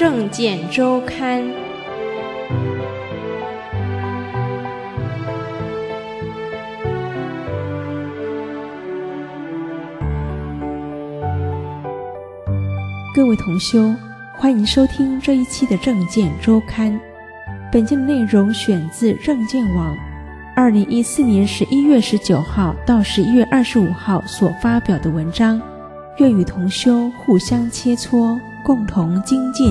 证件周刊》。 各位同修，欢迎收听这一期的证件周刊。本件的内容选自证件网2014年11月19号到11月25号所发表的文章，愿与同修互相切磋，共同精进。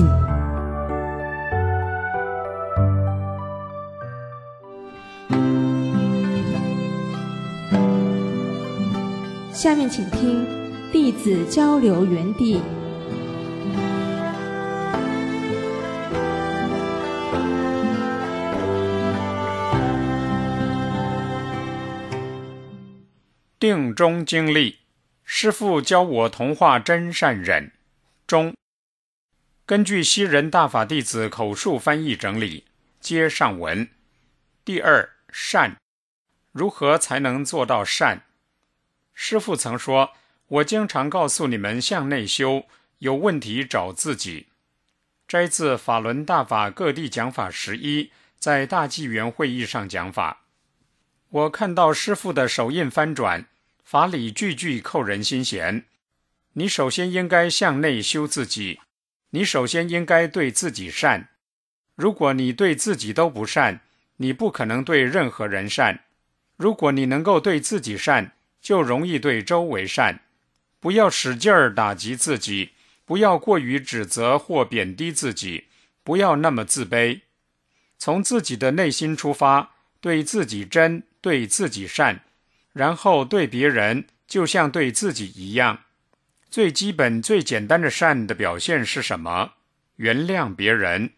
下面请听弟子交流园地。 定中经历，师父教我同化真善忍。中，根据西人大法弟子口述翻译整理，接上文。第二，善，如何才能做到善？师父曾说，我经常告诉你们向内修，有问题找自己。摘自法轮大法各地讲法11，在大纪元会议上讲法。我看到师父的手印翻转，法理句句扣人心弦。你首先应该向内修自己，你首先应该对自己善。如果你对自己都不善，你不可能对任何人善。如果你能够对自己善，就容易对周围善。不要使劲儿打击自己，不要过于指责或贬低自己，不要那么自卑。从自己的内心出发，对自己真，对自己善，然后对别人就像对自己一样。最基本最简单的善的表现是什么？原谅别人。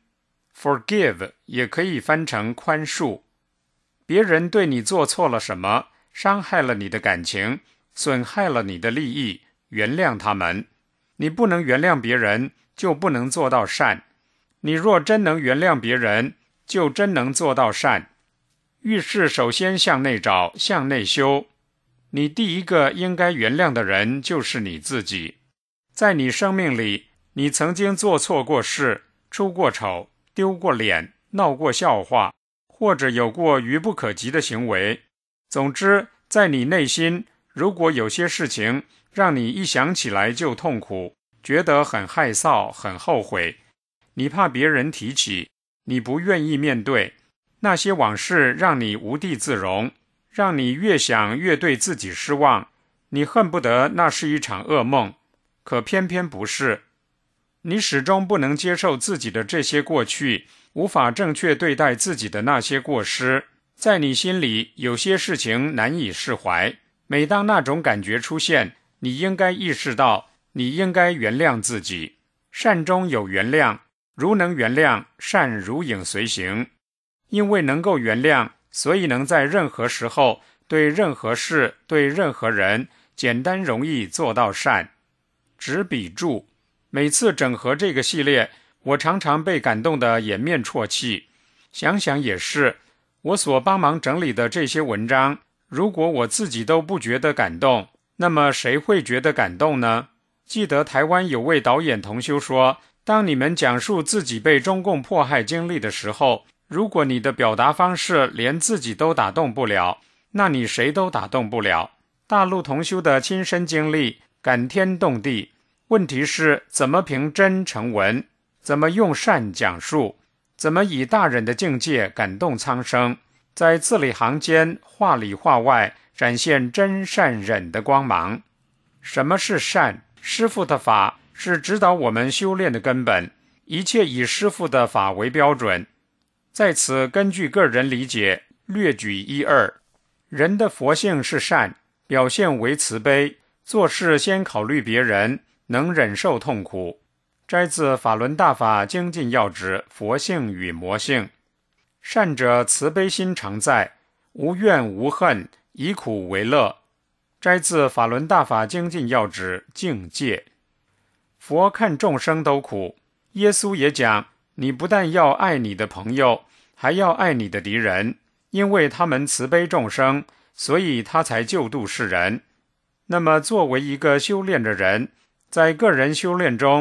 Forgive 也可以翻成宽恕。别人对你做错了什么，伤害了你的感情，损害了你的利益，原谅他们。你不能原谅别人，就不能做到善。你若真能原谅别人，就真能做到善。遇事首先向内找，向内修。你第一个应该原谅的人就是你自己。在你生命里，你曾经做错过事，出过丑，丢过脸，闹过笑话，或者有过愚不可及的行为。总之，在你内心，如果有些事情让你一想起来就痛苦，觉得很害臊，很后悔，你怕别人提起，你不愿意面对，那些往事让你无地自容，让你越想越对自己失望，你恨不得那是一场噩梦，可偏偏不是。你始终不能接受自己的这些过去，无法正确对待自己的那些过失，在你心里有些事情难以释怀。每当那种感觉出现，你应该意识到，你应该原谅自己。善中有原谅，如能原谅，善如影随形。因为能够原谅，所以能在任何时候，对任何事，对任何人，简单容易做到善。执笔注，每次整合这个系列，我常常被感动得掩面啜泣。想想也是，我所帮忙整理的这些文章，如果我自己都不觉得感动，那么谁会觉得感动呢？记得台湾有位导演同修说，当你们讲述自己被中共迫害经历的时候，如果你的表达方式连自己都打动不了，那你谁都打动不了。大陆同修的亲身经历感天动地，问题是怎么凭真成文，怎么用善讲述，怎么以大忍的境界感动苍生，在字里行间话里话外展现真善忍的光芒。什么是善？师父的法是指导我们修炼的根本，一切以师父的法为标准。在此根据个人理解略举一二。人的佛性是善，表现为慈悲，做事先考虑别人，能忍受痛苦。摘自法轮大法精进要旨，佛性与魔性。善者慈悲心常在，无怨无恨，以苦为乐。摘自法轮大法精进要旨，境界。佛看众生都苦，耶稣也讲，你不但要爱你的朋友，还要爱你的敌人，因为他们慈悲众生，所以他才救度世人。那么作为一个修炼的人，在个人修炼中，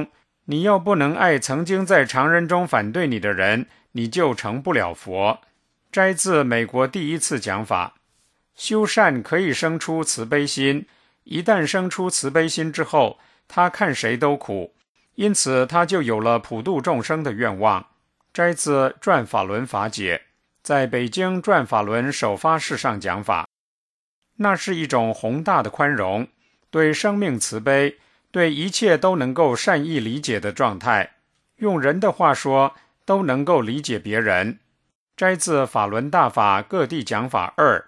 你要不能爱曾经在常人中反对你的人，你就成不了佛。摘自美国第一次讲法。修善可以生出慈悲心，一旦生出慈悲心之后，他看谁都苦，因此他就有了普度众生的愿望。摘自转法轮法解，在北京转法轮首发式上讲法。那是一种宏大的宽容，对生命慈悲，对一切都能够善意理解的状态。用人的话说，都能够理解别人。摘自法轮大法各地讲法2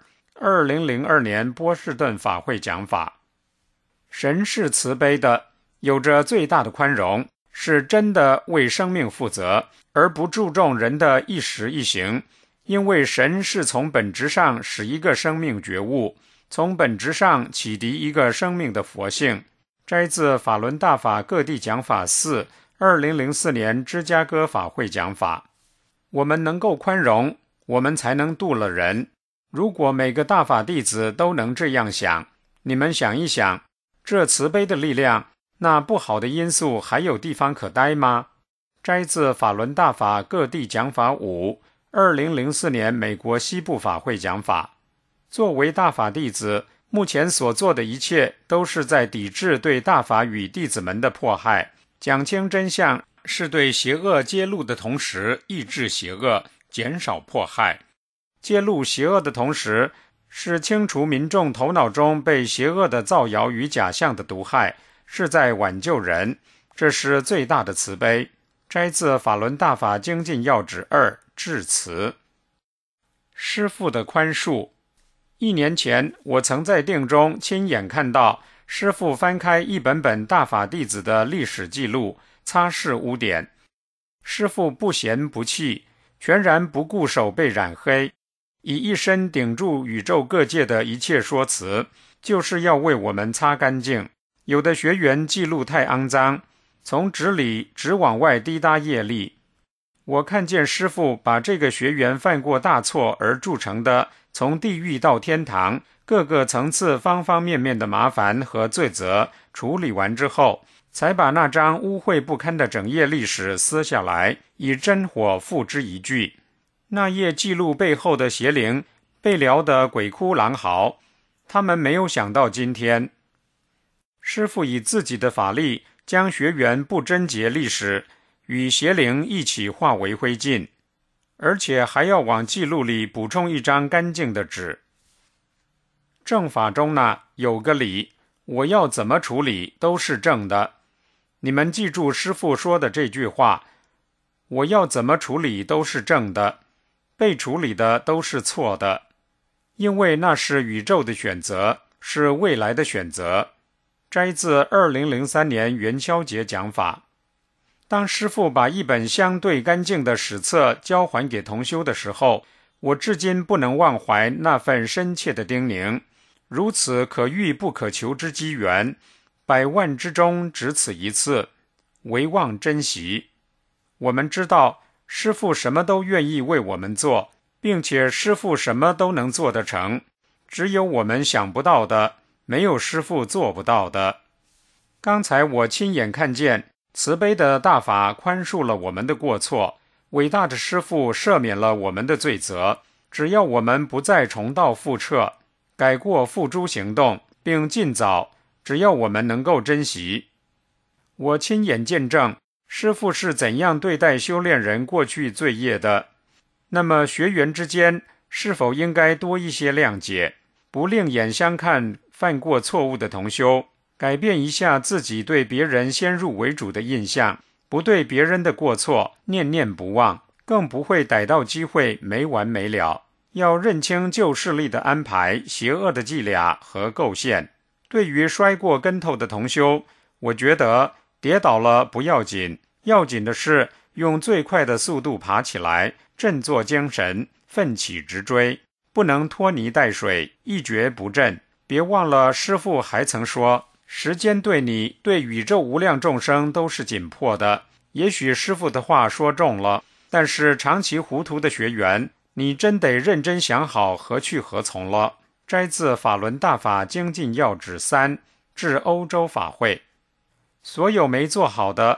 2002年波士顿法会讲法。神是慈悲的，有着最大的宽容，是真的为生命负责，而不注重人的一时一行，因为神是从本质上使一个生命觉悟，从本质上启迪一个生命的佛性。摘自法轮大法各地讲法4 2004年芝加哥法会讲法。我们能够宽容，我们才能度了人。如果每个大法弟子都能这样想，你们想一想，这慈悲的力量，那不好的因素还有地方可待吗？摘自法轮大法各地讲法5 2004年美国西部法会讲法。作为大法弟子，目前所做的一切都是在抵制对大法与弟子们的迫害。讲清真相是对邪恶揭露的同时抑制邪恶，减少迫害。揭露邪恶的同时，是清除民众头脑中被邪恶的造谣与假象的毒害，是在挽救人，这是最大的慈悲。摘自法轮大法精进要旨2致辞。师父的宽恕。1年前，我曾在定中亲眼看到师父翻开一本本大法弟子的历史记录，擦拭污点。师父不嫌不弃，全然不顾手被染黑，以一身顶住宇宙各界的一切说辞，就是要为我们擦干净。有的学员记录太肮脏，从纸里直往外滴答业力。我看见师父把这个学员犯过大错而铸成的从地狱到天堂各个层次方方面面的麻烦和罪责处理完之后，才把那张污秽不堪的整页历史撕下来，以真火付之一炬。那页记录背后的邪灵被撩得鬼哭狼嚎，他们没有想到今天，师父以自己的法力将学员不贞洁历史与邪灵一起化为灰烬，而且还要往记录里补充一张干净的纸。正法中呢，有个理，我要怎么处理都是正的。你们记住师父说的这句话，我要怎么处理都是正的，被处理的都是错的，因为那是宇宙的选择，是未来的选择。摘自2003年元宵节讲法。当师父把一本相对干净的史册交还给同修的时候，我至今不能忘怀那份深切的叮咛。如此可遇不可求之机缘，100万之中只此一次，唯望珍惜。我们知道师父什么都愿意为我们做，并且师父什么都能做得成，只有我们想不到的，没有师父做不到的。刚才我亲眼看见慈悲的大法宽恕了我们的过错，伟大的师父赦免了我们的罪责，只要我们不再重蹈覆辙，改过付诸行动，并尽早，只要我们能够珍惜。我亲眼见证师父是怎样对待修炼人过去罪业的。那么学员之间是否应该多一些谅解，不另眼相看犯过错误的同修，改变一下自己对别人先入为主的印象，不对别人的过错念念不忘，更不会逮到机会没完没了。要认清旧势力的安排、邪恶的伎俩和构陷。对于摔过跟头的同修，我觉得跌倒了不要紧，要紧的是用最快的速度爬起来，振作精神，奋起直追，不能拖泥带水，一蹶不振。别忘了师父还曾说，时间对你、对宇宙无量众生都是紧迫的。也许师父的话说中了，但是长期糊涂的学员，你真得认真想好何去何从了。摘自法轮大法精进要旨3，至欧洲法会。所有没做好的，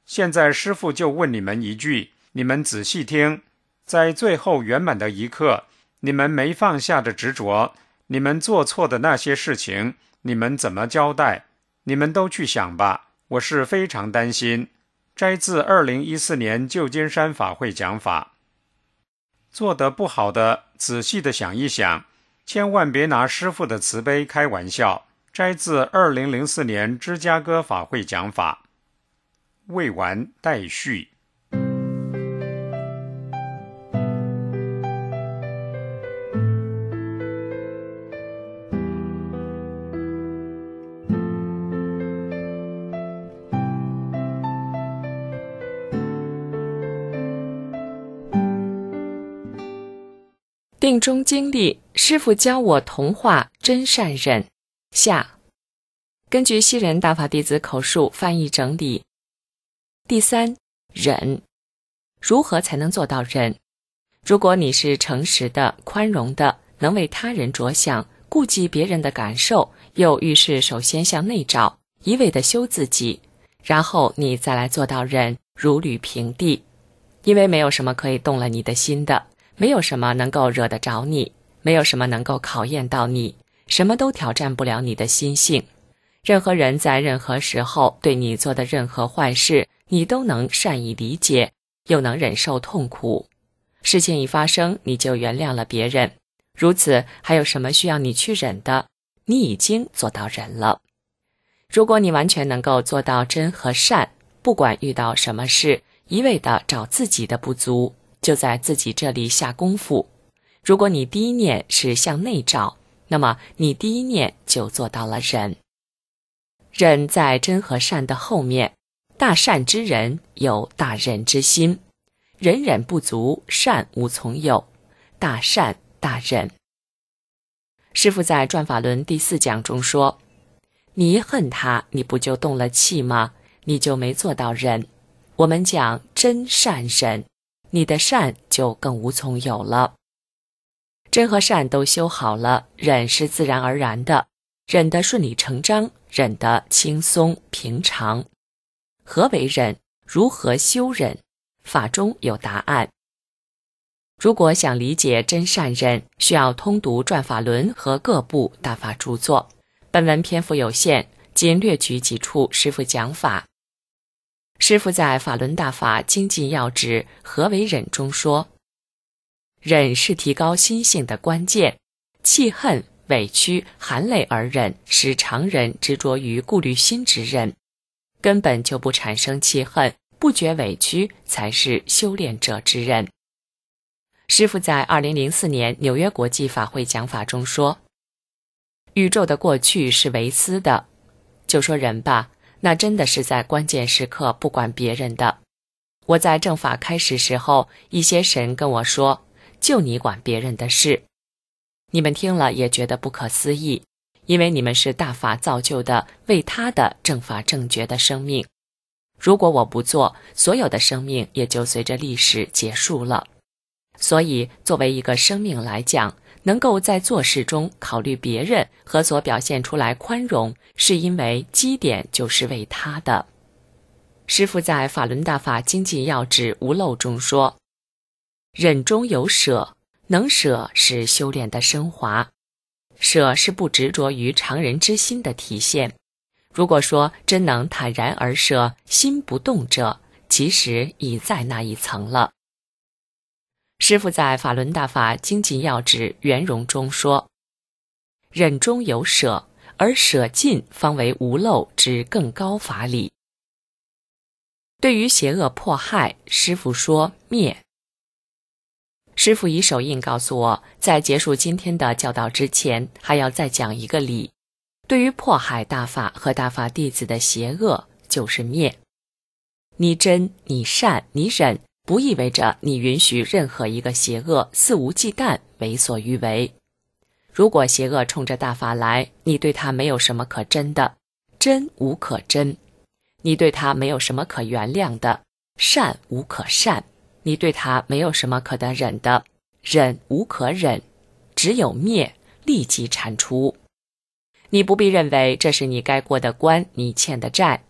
现在师父就问你们一句，你们仔细听，在最后圆满的一刻，你们没放下的执着，你们做错的那些事情，你们怎么交代？你们都去想吧，我是非常担心。摘自2014年旧金山法会讲法。做得不好的，仔细的想一想，千万别拿师父的慈悲开玩笑。摘自2004年芝加哥法会讲法。未完待续。 定中经历，师父教我同化真善忍。下，根据西人大法弟子口述翻译整理。第三，忍。如何才能做到忍？如果你是诚实的、宽容的，能为他人着想，顾及别人的感受，又遇事首先向内找，一味地修自己，然后你再来做到忍，如履平地。因为没有什么可以动了你的心的，没有什么能够惹得着你，没有什么能够考验到你，什么都挑战不了你的心性。任何人在任何时候对你做的任何坏事，你都能善意理解，又能忍受痛苦。事情一发生，你就原谅了别人，如此还有什么需要你去忍的？你已经做到忍了。如果你完全能够做到真和善，不管遇到什么事，一味地找自己的不足，就在自己这里下功夫。如果你第一念是向内找，那么你第一念就做到了忍。忍在真和善的后面，大善之人有大忍之心，忍忍不足，善无从有，大善大忍。师父在转法轮第4讲中说，你一恨他，你不就动了气吗？你就没做到忍。我们讲真善忍，你的善就更无从有了。真和善都修好了，忍是自然而然的，忍得顺理成章，忍得轻松平常。何为忍？如何修忍？法中有答案。如果想理解真善忍，需要通读转法轮和各部大法著作。本文篇幅有限，仅略举几处师父讲法。师父在法轮大法精进要旨何为忍中说，忍是提高心性的关键，气恨、委屈、含泪而忍，使常人执着于顾虑心之忍，根本就不产生气恨，不觉委屈，才是修炼者之忍。师父在2004年纽约国际法会讲法中说，宇宙的过去是唯私的，就说人吧，那真的是在关键时刻不管别人的。我在正法开始时候，一些神跟我说，就你管别人的事。你们听了也觉得不可思议，因为你们是大法造就的为他的正法正觉的生命。如果我不做，所有的生命也就随着历史结束了。所以作为一个生命来讲，能够在做事中考虑别人和所表现出来宽容，是因为基点就是为他的。师父在法轮大法精进要旨无漏中说，忍中有舍，能舍是修炼的升华，舍是不执着于常人之心的体现。如果说真能坦然而舍，心不动者，其实已在那一层了。师父在法轮大法精进要旨圆融中说，忍中有舍，而舍尽方为无漏之更高法理。对于邪恶迫害，师父说灭。师父以手印告诉我，在结束今天的教导之前，还要再讲一个理。对于迫害大法和大法弟子的邪恶，就是灭。你真，你善，你忍，不意味着你允许任何一个邪恶肆无忌惮为所欲为。如果邪恶冲着大法来，你对他没有什么可真的，真无可真；你对他没有什么可原谅的，善无可善；你对他没有什么可得忍的，忍无可忍。只有灭，立即铲除。你不必认为这是你该过的关，你欠的债，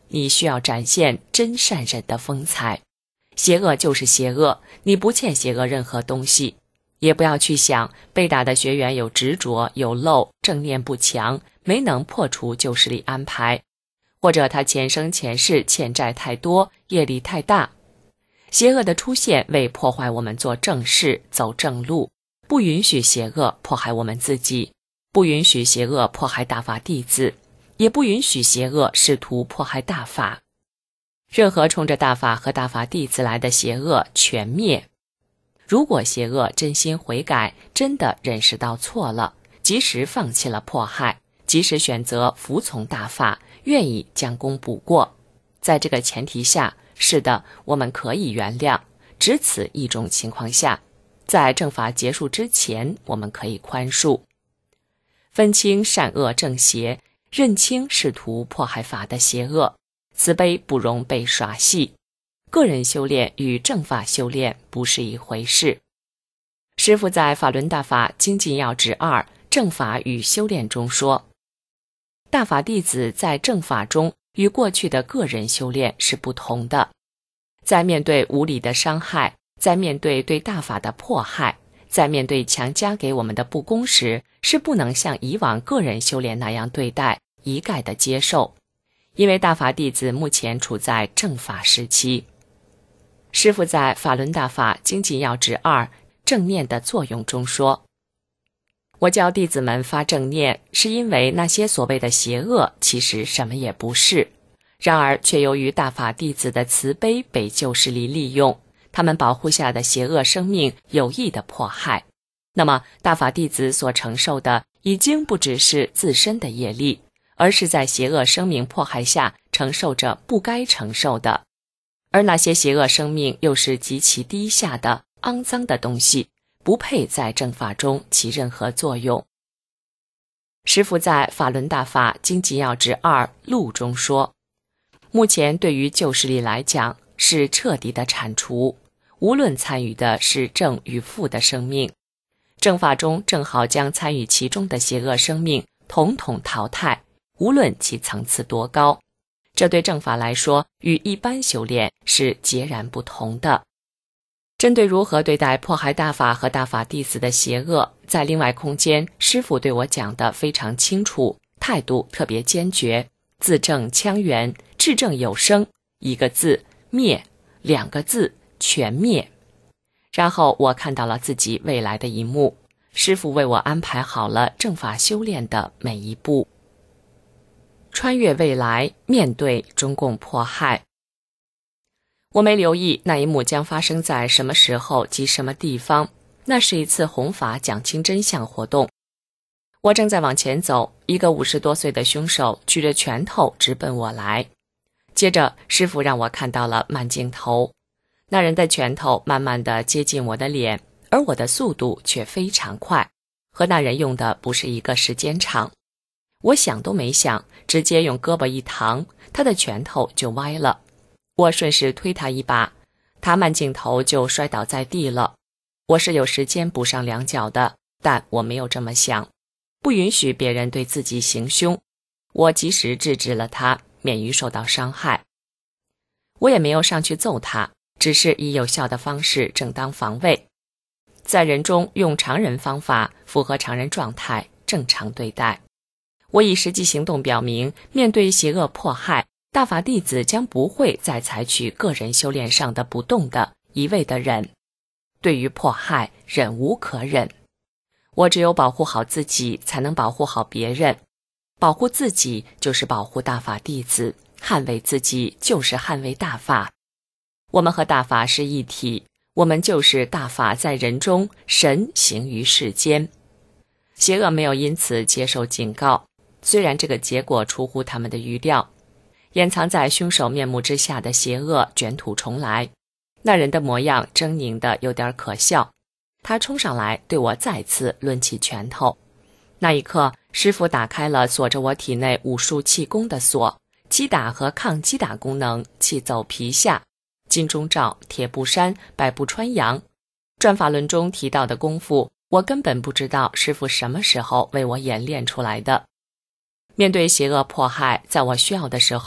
你需要展现真善忍的风采。邪恶就是邪恶，你不欠邪恶任何东西。也不要去想被打的学员有执着、有漏、正念不强，没能破除旧势力安排，或者他前生前世欠债太多，业力太大。邪恶的出现为破坏我们做正事、走正路，不允许邪恶迫害我们自己，不允许邪恶迫害大法弟子，也不允许邪恶试图迫害大法。任何冲着大法和大法弟子来的邪恶全灭。如果邪恶真心悔改，真的认识到错了，及时放弃了迫害，及时选择服从大法，愿意将功补过，在这个前提下，是的，我们可以原谅。只此一种情况下，在正法结束之前，我们可以宽恕。分清善恶正邪，认清试图迫害法的邪恶，慈悲不容被耍戏。个人修炼与正法修炼不是一回事。师父在法轮大法精进要旨2正法与修炼中说，大法弟子在正法中与过去的个人修炼是不同的。在面对无理的伤害，在面对对大法的迫害，在面对强加给我们的不公时，是不能像以往个人修炼那样对待，一概的接受。因为大法弟子目前处在正法时期。师父在法轮大法精进要旨2正念的作用中说，我教弟子们发正念，是因为那些所谓的邪恶其实什么也不是，然而却由于大法弟子的慈悲被旧势力利用，他们保护下的邪恶生命有意的迫害。那么大法弟子所承受的已经不只是自身的业力，而是在邪恶生命迫害下承受着不该承受的。而那些邪恶生命又是极其低下的、肮脏的东西，不配在正法中起任何作用。师父在法轮大法精进要旨2录中说，目前对于旧势力来讲是彻底的铲除，无论参与的是正与负的生命，正法中正好将参与其中的邪恶生命统统淘汰，无论其层次多高。这对正法来说与一般修炼是截然不同的。针对如何对待迫害大法和大法弟子的邪恶，在另外空间师父对我讲得非常清楚，态度特别坚决，字正腔圆，掷正有声，1个字灭，2个字全灭。然后我看到了自己未来的一幕，师父为我安排好了正法修炼的每一步。穿越未来，面对中共迫害。我没留意那一幕将发生在什么时候及什么地方，那是一次弘法讲清真相活动。我正在往前走，一个50多岁的凶手举着拳头直奔我来。接着师父让我看到了慢镜头，那人的拳头慢慢地接近我的脸，而我的速度却非常快，和那人用的不是一个时间长。我想都没想，直接用胳膊一扛，他的拳头就歪了。我顺势推他一把，他慢镜头就摔倒在地了。我是有时间补上2脚的，但我没有这么想，不允许别人对自己行凶。我及时制止了他，免于受到伤害。我也没有上去揍他，只是以有效的方式正当防卫。在人中用常人方法，符合常人状态，正常对待。我以实际行动表明，面对邪恶迫害，大法弟子将不会再采取个人修炼上的不动的一味的忍。对于迫害，忍无可忍。我只有保护好自己，才能保护好别人。保护自己就是保护大法弟子，捍卫自己就是捍卫大法。我们和大法是一体，我们就是大法在人中，神行于世间。邪恶没有因此接受警告，虽然这个结果出乎他们的预料。掩藏在凶手面目之下的邪恶卷土重来。那人的模样狰狞的有点可笑，他冲上来对我再次抡起拳头。那一刻，师父打开了锁着我体内武术气功的锁，击打和抗击打功能气走皮下，金钟罩、铁布衫、百步穿杨。转法轮中提到的功夫，我根本不知道师父什么时候为我演练出来的。面对邪恶迫害，在我需要的时候，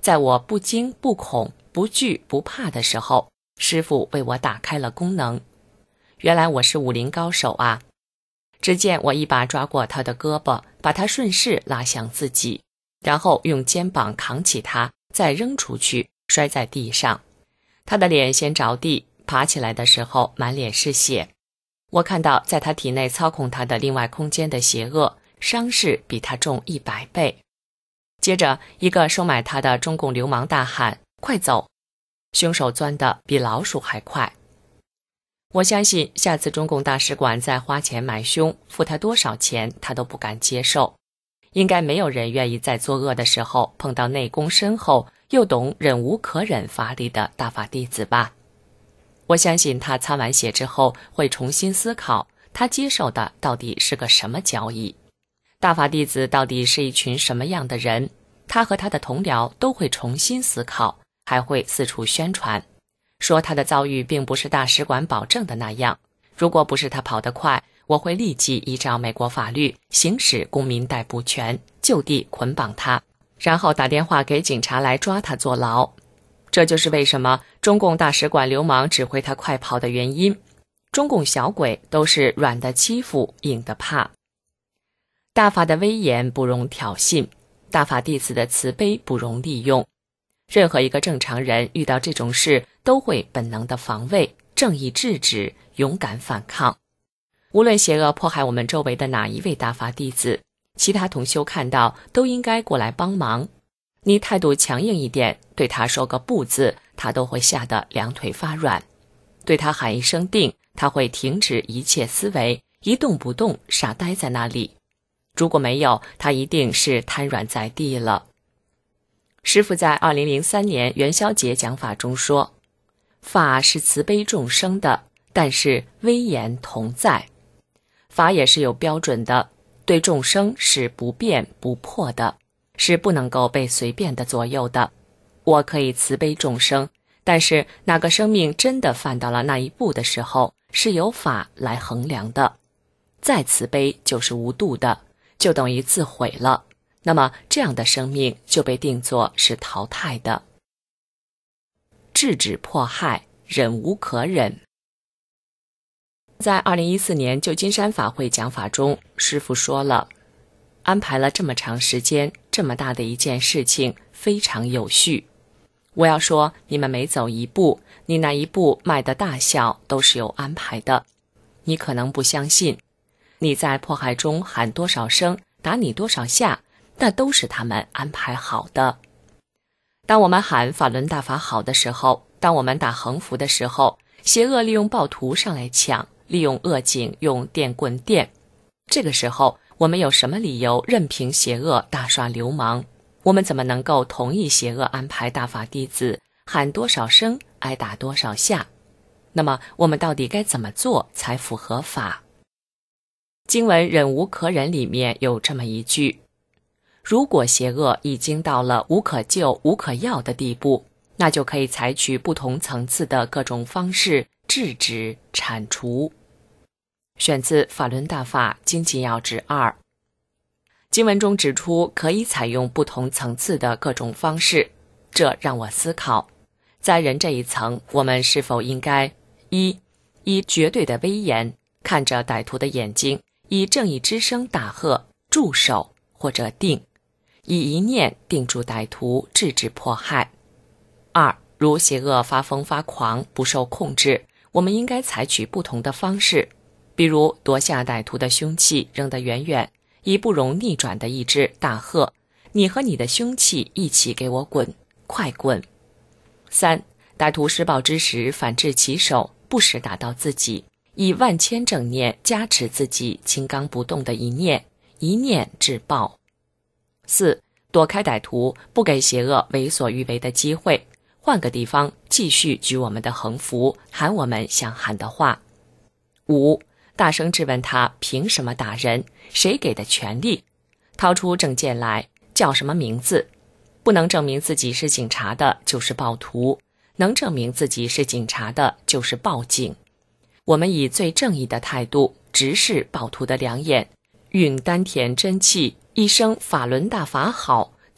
在我不惊不恐不惧不怕的时候，师父为我打开了功能。原来我是武林高手啊！只见我一把抓过他的胳膊，把他顺势拉向自己，然后用肩膀扛起他，再扔出去，摔在地上。他的脸先着地，爬起来的时候满脸是血。我看到在他体内操控他的另外空间的邪恶，伤势比他重100倍。接着一个收买他的中共流氓大喊：快走！凶手钻得比老鼠还快。我相信下次中共大使馆再花钱买凶，付他多少钱他都不敢接受。应该没有人愿意在作恶的时候碰到内功深厚又懂忍无可忍法理的大法弟子吧。我相信他擦完血之后会重新思考，他接受的到底是个什么交易，大法弟子到底是一群什么样的人，他和他的同僚都会重新思考，还会四处宣传，说他的遭遇并不是大使馆保证的那样。如果不是他跑得快，我会立即依照美国法律行使公民逮捕权，就地捆绑他，然后打电话给警察来抓他坐牢。这就是为什么中共大使馆流氓指挥他快跑的原因。中共小鬼都是软的欺负，硬的怕。大法的威严不容挑衅，大法弟子的慈悲不容利用。任何一个正常人遇到这种事都会本能的防卫，正义制止，勇敢反抗。无论邪恶迫害我们周围的哪一位大法弟子，其他同修看到都应该过来帮忙。你态度强硬一点，对他说个不字，他都会吓得两腿发软。对他喊一声定，他会停止一切思维，一动不动，傻呆在那里。如果没有，他一定是瘫软在地了。师父在2003年元宵节讲法中说，法是慈悲众生的，但是威严同在。法也是有标准的，对众生是不变不破的，是不能够被随便的左右的。我可以慈悲众生，但是哪个生命真的犯到了那一步的时候，是由法来衡量的。再慈悲就是无度的，就等于自毁了，那么这样的生命就被定作是淘汰的。制止迫害，忍无可忍。在2014年旧金山法会讲法中，师父说了，安排了这么长时间，这么大的一件事情，非常有序。我要说，你们每走一步，你那一步迈的大小都是有安排的。你可能不相信，你在迫害中喊多少声，打你多少下，那都是他们安排好的。当我们喊法轮大法好的时候，当我们打横幅的时候，邪恶利用暴徒上来抢，利用恶警用电棍电。这个时候，我们有什么理由任凭邪恶大耍流氓？我们怎么能够同意邪恶安排大法弟子喊多少声，挨打多少下？那么我们到底该怎么做才符合法？经文忍无可忍里面有这么一句，如果邪恶已经到了无可救无可药的地步，那就可以采取不同层次的各种方式制止铲除。选自法轮大法经济要旨2。经文中指出可以采用不同层次的各种方式，这让我思考，在人这一层，我们是否应该以绝对的威严看着歹徒的眼睛，以正义之声大喝住手或者定，以一念定住歹徒，制止迫害。2，如邪恶发疯发狂不受控制，我们应该采取不同的方式，比如夺下歹徒的凶器扔得远远，以不容逆转的意志大喝，你和你的凶器一起给我滚，快滚。3，歹徒施暴之时反制其手，不时打到自己，以万千正念加持自己清刚不动的一念，一念制暴。4，躲开歹徒，不给邪恶为所欲为的机会，换个地方继续举我们的横幅，喊我们想喊的话。5，大声质问他凭什么打人，谁给的权利，掏出证件来，叫什么名字。不能证明自己是警察的就是暴徒，能证明自己是警察的就是暴警。我们以最正义的态度直视暴徒的两眼，运丹田真气，一声法轮大法好，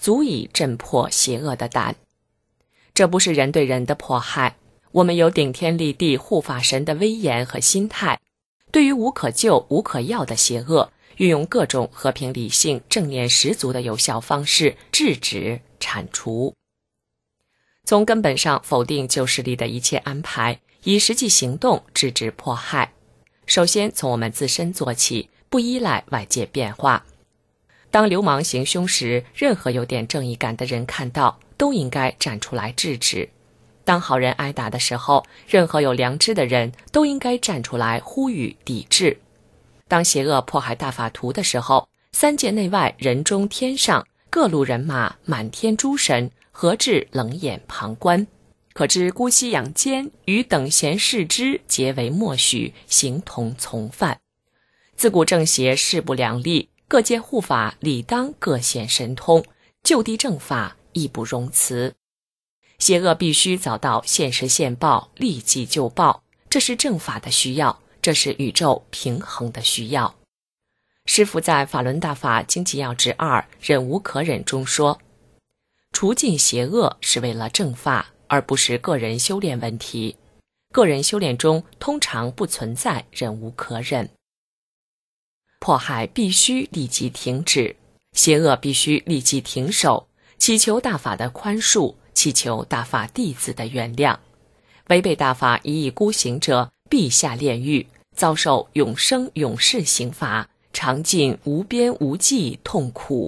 足以震破邪恶的胆。这不是人对人的迫害，我们有顶天立地护法神的威严和心态，对于无可救无可药的邪恶，运用各种和平理性正念十足的有效方式制止铲除。从根本上否定旧势力的一切安排，以实际行动制止迫害。首先从我们自身做起，不依赖外界变化。当流氓行凶时，任何有点正义感的人看到，都应该站出来制止。当好人挨打的时候，任何有良知的人都应该站出来呼吁抵制。当邪恶迫害大法图的时候，三界内外人中天上，各路人马满天诸神，何至冷眼旁观？可知姑息养奸，与等闲视之，皆为默许，形同从犯。自古正邪势不两立，各界护法理当各显神通，就地正法，义不容辞。邪恶必须遭到现实现报，立即就报，这是正法的需要，这是宇宙平衡的需要。师父在法轮大法经济要旨2忍无可忍中说，除尽邪恶是为了正法，而不是个人修炼问题。个人修炼中通常不存在忍无可忍。迫害必须立即停止，邪恶必须立即停手，祈求大法的宽恕，祈求大法弟子的原谅。违背大法一意孤行者，必下炼狱，遭受永生永世刑罚，尝尽无边无际痛苦。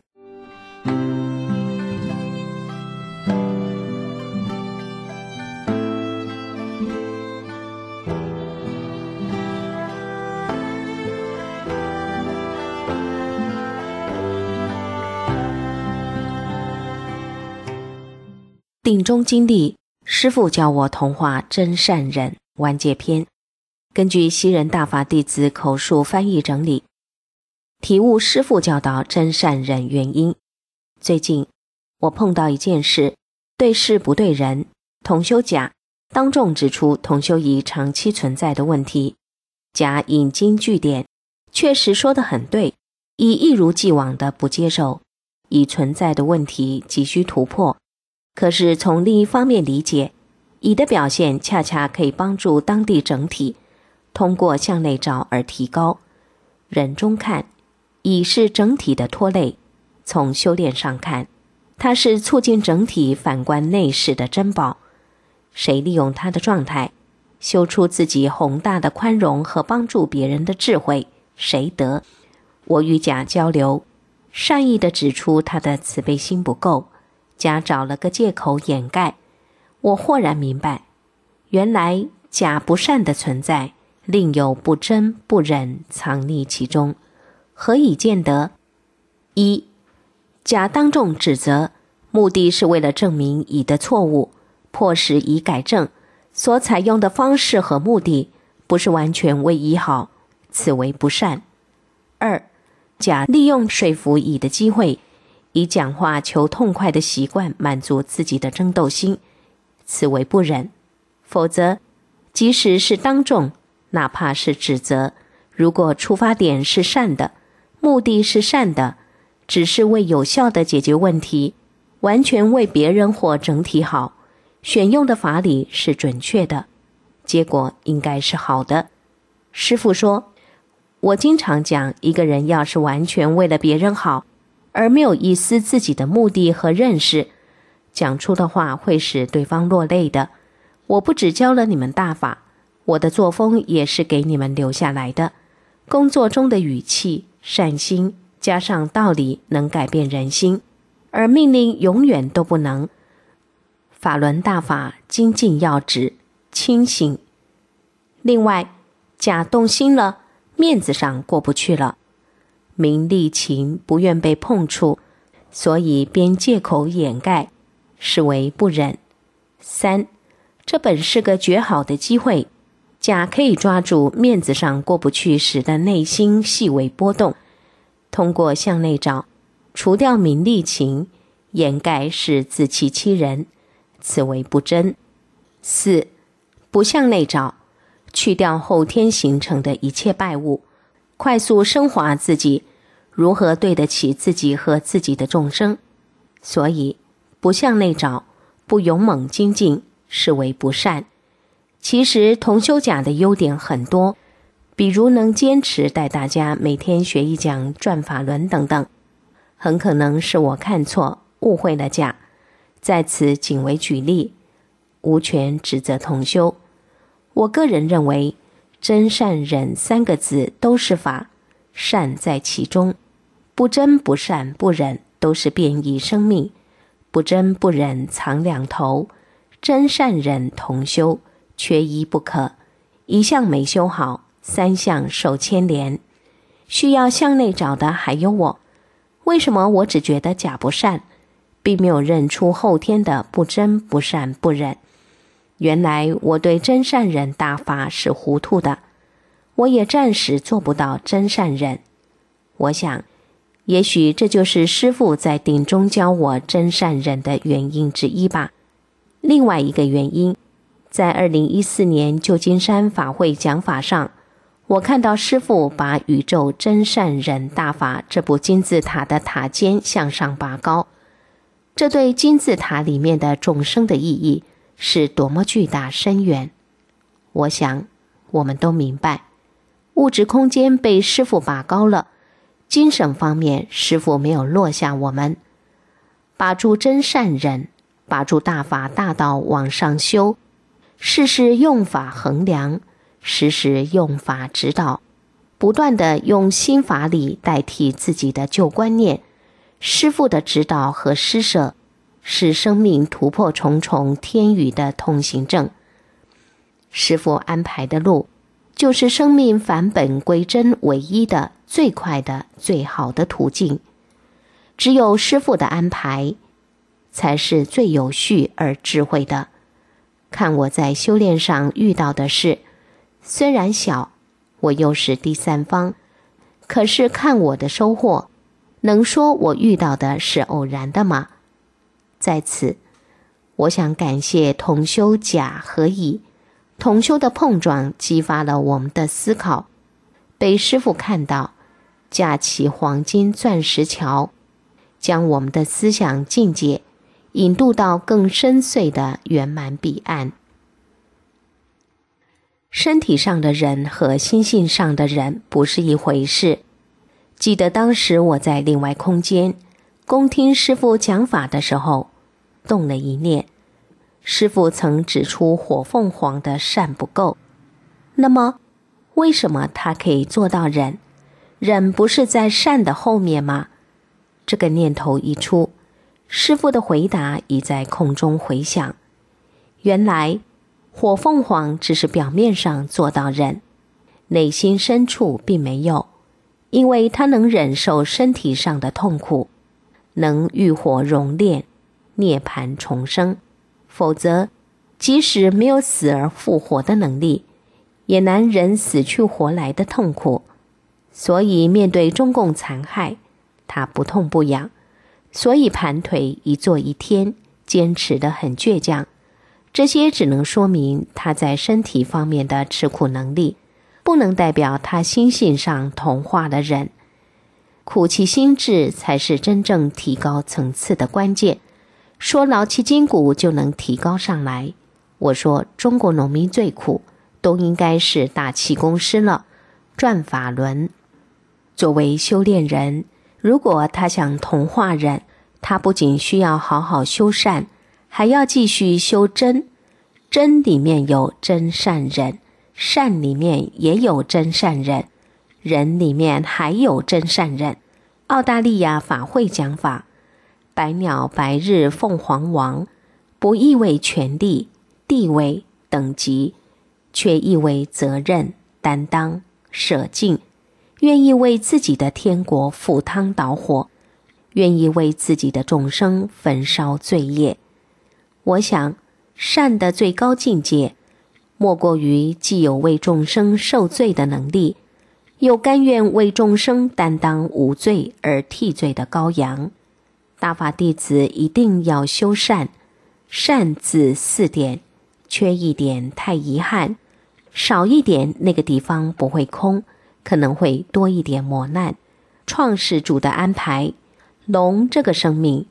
定中经历，师父教我同化真善忍完结篇，根据西人大法弟子口述翻译整理，体悟师父教导真善忍原因。最近我碰到一件事，对事不对人，同修甲当众指出同修仪长期存在的问题，甲引经据典，确实说得很对，乙一如既往的不接受，乙存在的问题急需突破。可是从另一方面理解，乙的表现恰恰可以帮助当地整体通过向内找而提高。忍中看，乙是整体的拖累；从修炼上看，它是促进整体反观内视的珍宝。谁利用它的状态，修出自己宏大的宽容和帮助别人的智慧，谁得？我与甲交流，善意地指出他的慈悲心不够，甲找了个借口掩盖。我豁然明白，原来甲不善的存在，另有不真不忍藏匿其中。何以见得？一，甲当众指责，目的是为了证明乙的错误，迫使乙改正，所采用的方式和目的不是完全为乙好，此为不善。二，甲利用说服乙的机会，以讲话求痛快的习惯满足自己的争斗心，此为不忍。否则，即使是当众，哪怕是指责，如果出发点是善的，目的是善的，只是为有效的解决问题，完全为别人或整体好，选用的法理是准确的，结果应该是好的。师父说，我经常讲，一个人要是完全为了别人好，而没有一丝自己的目的和认识，讲出的话会使对方落泪的。我不只教了你们大法，我的作风也是给你们留下来的。工作中的语气、善心加上道理能改变人心，而命令永远都不能。法轮大法精进要旨，清醒。另外，甲动心了，面子上过不去了，名利情不愿被碰触，所以便借口掩盖，是为不忍。三，这本是个绝好的机会，甲可以抓住面子上过不去时的内心细微波动，通过向内找，除掉名利情，掩盖是自欺欺人，此为不真。四，不向内找，去掉后天形成的一切败物，快速升华自己，如何对得起自己和自己的众生。 所以不向内找，不勇猛精进，视为不善。其实同修甲的优点很多，比如能坚持带大家每天学一讲转法轮等等。很可能是我看错，误会了甲，在此仅为举例，无权指责同修。我个人认为，真善忍三个字都是法，善在其中，不真不善不忍都是变异生命，不真不忍藏两头，真善忍同修，缺一不可，一项没修好，三项受牵连。需要向内找的还有我，为什么我只觉得甲不善，并没有认出后天的不真不善不忍？原来我对真善忍大法是糊涂的，我也暂时做不到真善忍。我想，也许这就是师父在定中教我真善忍的原因之一吧。另外一个原因，在2014年旧金山法会讲法上，我看到师父把宇宙真善忍大法这部金字塔的塔尖向上拔高，这对金字塔里面的众生的意义是多么巨大深远。我想我们都明白，物质空间被师父拔高了，精神方面师父没有落下我们。把住真善忍，把住大法大道往上修，事事用法衡量，时时用法指导，不断地用新法理代替自己的旧观念。师父的指导和施舍，是生命突破重重天宇的通行证。师父安排的路，就是生命返本归真唯一的、最快的、最好的途径。只有师父的安排，才是最有序而智慧的。看我在修炼上遇到的事，虽然小，我又是第三方，可是看我的收获，能说我遇到的是偶然的吗？在此，我想感谢同修甲和乙，同修的碰撞激发了我们的思考，被师父看到，架起黄金钻石桥，将我们的思想境界引渡到更深邃的圆满彼岸。身体上的人和心性上的人不是一回事。记得当时我在另外空间恭听师父讲法的时候，动了一念，师父曾指出火凤凰的善不够，那么为什么他可以做到忍？忍不是在善的后面吗？这个念头一出，师父的回答已在空中回响。原来火凤凰只是表面上做到忍，内心深处并没有，因为它能忍受身体上的痛苦，能浴火熔炼，涅槃重生，否则即使没有死而复活的能力，也难忍死去活来的痛苦。所以面对中共残害，他不痛不痒，所以盘腿一坐一天，坚持得很倔强。这些只能说明他在身体方面的吃苦能力，不能代表他心性上同化了忍。苦其心志才是真正提高层次的关键。说劳其筋骨就能提高上来。我说中国农民最苦，都应该是大气功师了，转法轮。作为修炼人，如果他想同化忍，他不仅需要好好修善，还要继续修真。真里面有真善忍，善里面也有真善忍，忍里面还有真善忍。澳大利亚法会讲法，百鸟白日凤凰王，不意味权力、地位、等级，却意味责任、担当、舍尽，愿意为自己的天国赴汤蹈火，愿意为自己的众生焚烧罪业。我想，善的最高境界，莫过于既有为众生受罪的能力，又甘愿为众生担当无罪而替罪的羔羊。大法弟子一定要修善，善字4点，缺一点太遗憾，少一点那个地方不会空，可能会多一点磨难。创世主的安排，龙这个生命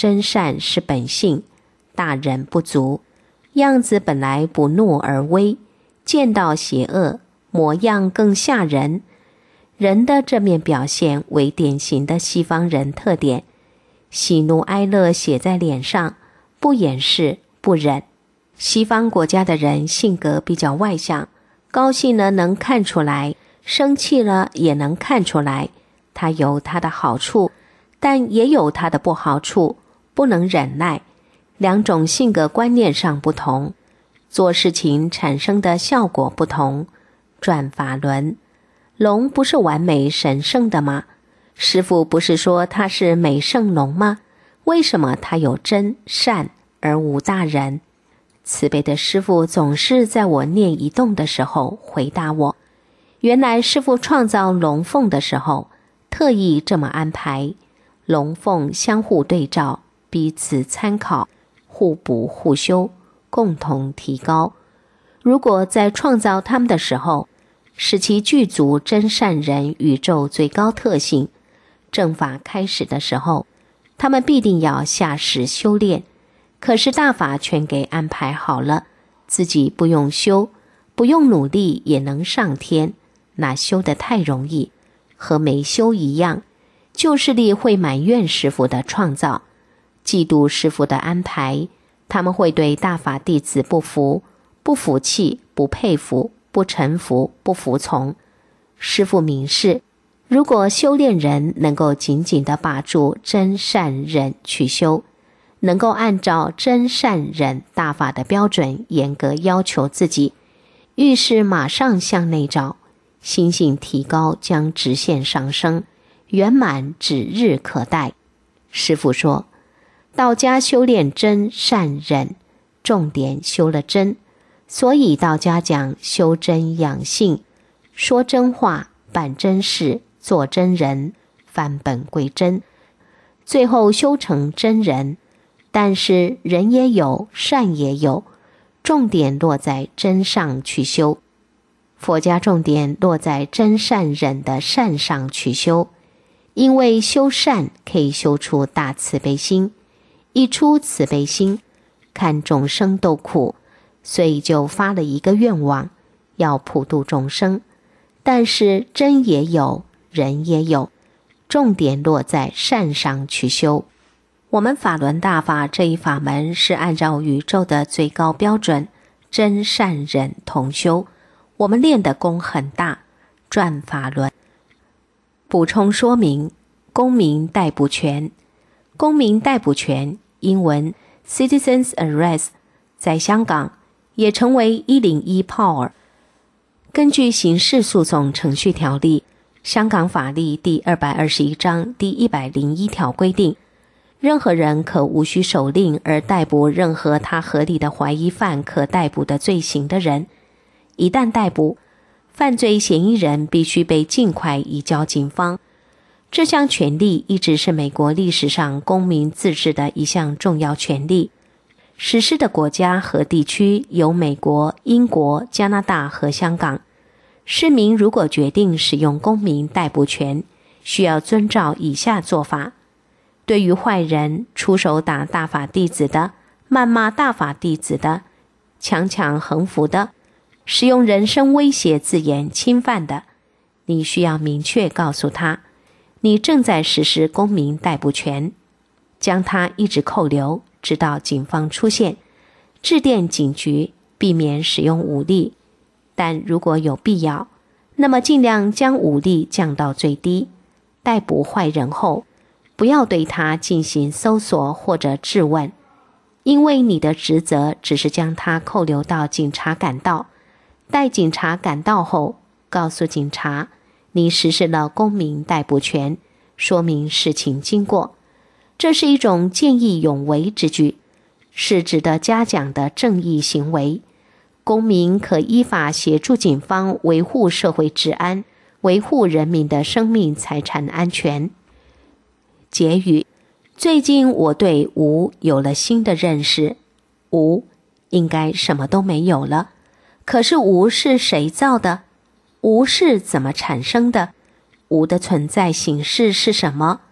真善是本性，大忍不足，样子本来不怒而威，见到邪恶，模样更吓人。人的这面表现为典型的西方人特点，喜怒哀乐写在脸上，不掩饰，不忍。西方国家的人性格比较外向，高兴了能看出来，生气了也能看出来，它有它的好处，但也有它的不好处，不能忍耐。两种性格观念上不同，做事情产生的效果不同。转法轮，龙不是完美神圣的吗？师父不是说它是美圣龙吗？为什么它有真善而无大忍？慈悲的师父总是在我念一动的时候回答我，原来师父创造龙凤的时候特意这么安排，龙凤相互对照，彼此参考，互补互修，共同提高。如果在创造他们的时候使其具足真善人宇宙最高特性，正法开始的时候他们必定要下世修炼。可是大法全给安排好了，自己不用修，不用努力也能上天，那修得太容易，和没修一样。旧势力会埋怨师父的创造，嫉妒师父的安排，他们会对大法弟子不服，不服气，不佩服，不臣服，不服从。师父明示，如果修炼人能够紧紧地把住真善忍去修，能够按照真善忍大法的标准严格要求自己，遇事马上向内找，心性提高将直线上升，圆满指日可待。师父说，道家修炼真善忍，重点修了真，所以道家讲修真养性，说真话，办真事，做真人，返本归真，最后修成真人。但是人也有，善也有，重点落在真上去修。佛家重点落在真善忍的善上去修，因为修善可以修出大慈悲心，一出慈悲心，看众生都苦，所以就发了一个愿望，要普度众生。但是真也有，人也有，重点落在善上去修。我们法轮大法这一法门是按照宇宙的最高标准真善忍同修，我们练的功很大，转法轮。补充说明，公民逮捕权。公民逮捕权英文 Citizens Arrest 在香港也成为101 Power。 根据刑事诉讼程序条例，香港法例第221章第101条规定，任何人可无需手令而逮捕任何他合理的怀疑犯可逮捕的罪行的人。一旦逮捕，犯罪嫌疑人必须被尽快移交警方。这项权利一直是美国历史上公民自治的一项重要权利。实施的国家和地区有美国、英国、加拿大和香港。市民如果决定使用公民逮捕权，需要遵照以下做法。对于坏人，出手打大法弟子的，谩骂大法弟子的，强抢横幅的，使用人身威胁字眼侵犯的，你需要明确告诉他，你正在实施公民逮捕权，将他一直扣留，直到警方出现，致电警局，避免使用武力。但如果有必要，那么尽量将武力降到最低。逮捕坏人后，不要对他进行搜索或者质问，因为你的职责只是将他扣留到警察赶到。待警察赶到后，告诉警察你实施了公民逮捕权，说明事情经过。这是一种见义勇为之举，是值得嘉奖的正义行为。公民可依法协助警方维护社会治安，维护人民的生命财产安全。结语：最近我对无有了新的认识。无应该什么都没有了，可是无是谁造的？无是怎么产生的？无的存在形式是什么？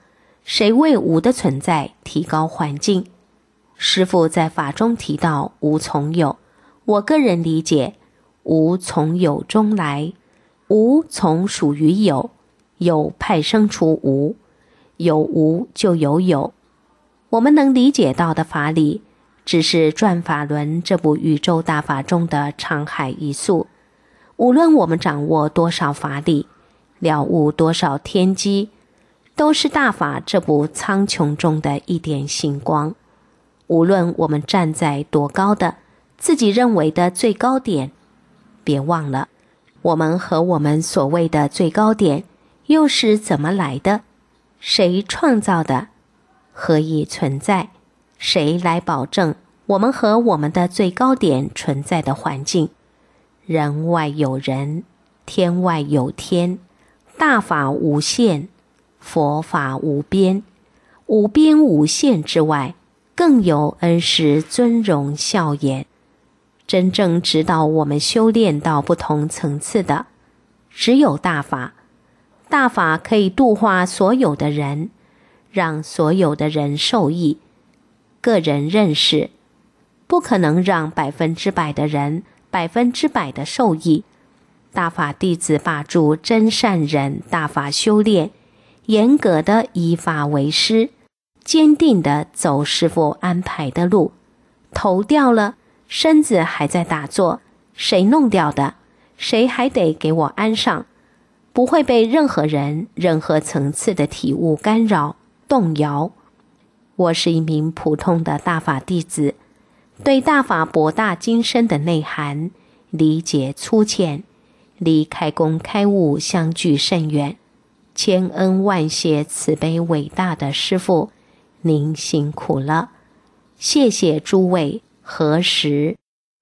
谁为无的存在提高环境？师父在法中提到无从有，我个人理解，无从有中来，无从属于有，有派生出无，有无就有有。我们能理解到的法理，只是转法轮这部宇宙大法中的沧海一粟。无论我们掌握多少法理，了悟多少天机，都是大法这部苍穹中的一点星光。无论我们站在多高的自己认为的最高点，别忘了，我们和我们所谓的最高点又是怎么来的？谁创造的？何以存在？谁来保证我们和我们的最高点存在的环境？人外有人，天外有天，大法无限，佛法无边，无边无限之外，更有恩师尊荣笑颜。真正指导我们修炼到不同层次的，只有大法。大法可以度化所有的人，让所有的人受益。个人认识，不可能让100%的人100%的受益。大法弟子把住真善忍大法修炼，严格的依法为师，坚定的走师父安排的路。头掉了，身子还在打坐，谁弄掉的？谁还得给我安上？不会被任何人、任何层次的体悟干扰、动摇。我是一名普通的大法弟子，对大法博大精深的内涵理解粗浅，离开公开悟相距甚远。千恩万谢慈悲伟大的师父，您辛苦了，谢谢诸位何时。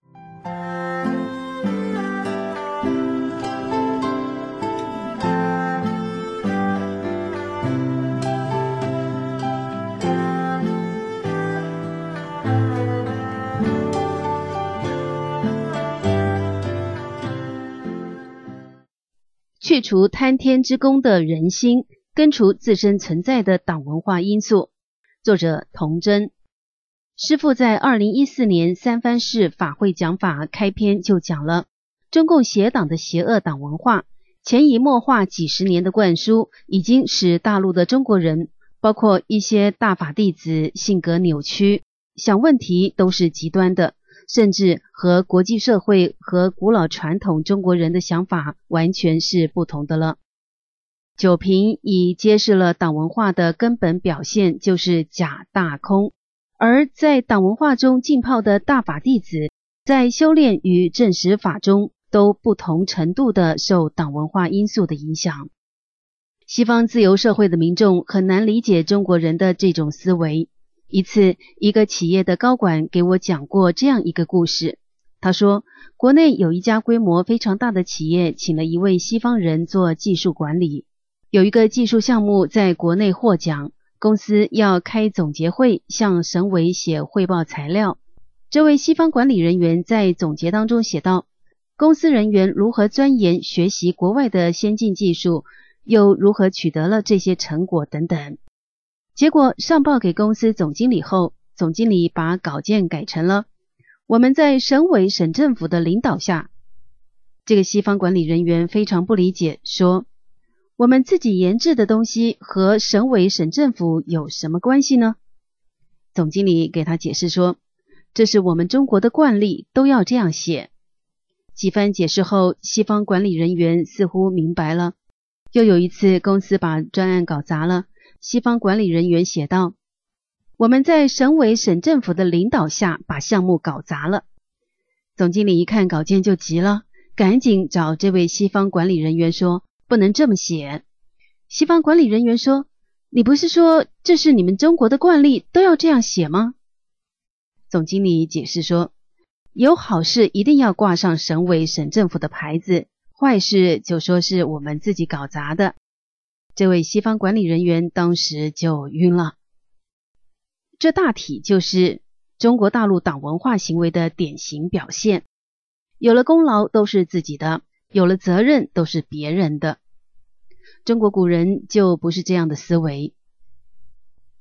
去除贪天之功的人心，根除自身存在的党文化因素。作者童真。师父在2014年三藩市法会讲法开篇就讲了中共邪党的邪恶党文化，潜移默化几十年的灌输，已经使大陆的中国人，包括一些大法弟子性格扭曲，想问题都是极端的，甚至和国际社会和古老传统中国人的想法完全是不同的了。九评已揭示了党文化的根本表现就是假大空，而在党文化中浸泡的大法弟子，在修炼与证实法中都不同程度地受党文化因素的影响。西方自由社会的民众很难理解中国人的这种思维。一次，一个企业的高管给我讲过这样一个故事。他说，国内有一家规模非常大的企业请了一位西方人做技术管理，有一个技术项目在国内获奖，公司要开总结会，向省委写汇报材料。这位西方管理人员在总结当中写道，公司人员如何钻研学习国外的先进技术，又如何取得了这些成果等等。结果上报给公司总经理后，总经理把稿件改成了我们在省委省政府的领导下。这个西方管理人员非常不理解，说我们自己研制的东西和省委省政府有什么关系呢？总经理给他解释说，这是我们中国的惯例，都要这样写。几番解释后，西方管理人员似乎明白了。又有一次，公司把专案搞砸了，西方管理人员写道，我们在省委省政府的领导下把项目搞砸了。总经理一看稿件就急了，赶紧找这位西方管理人员说，不能这么写。西方管理人员说，你不是说这是你们中国的惯例，都要这样写吗？总经理解释说，有好事一定要挂上省委省政府的牌子，坏事就说是我们自己搞砸的。这位西方管理人员当时就晕了。这大体就是中国大陆党文化行为的典型表现。有了功劳都是自己的，有了责任都是别人的。中国古人就不是这样的思维。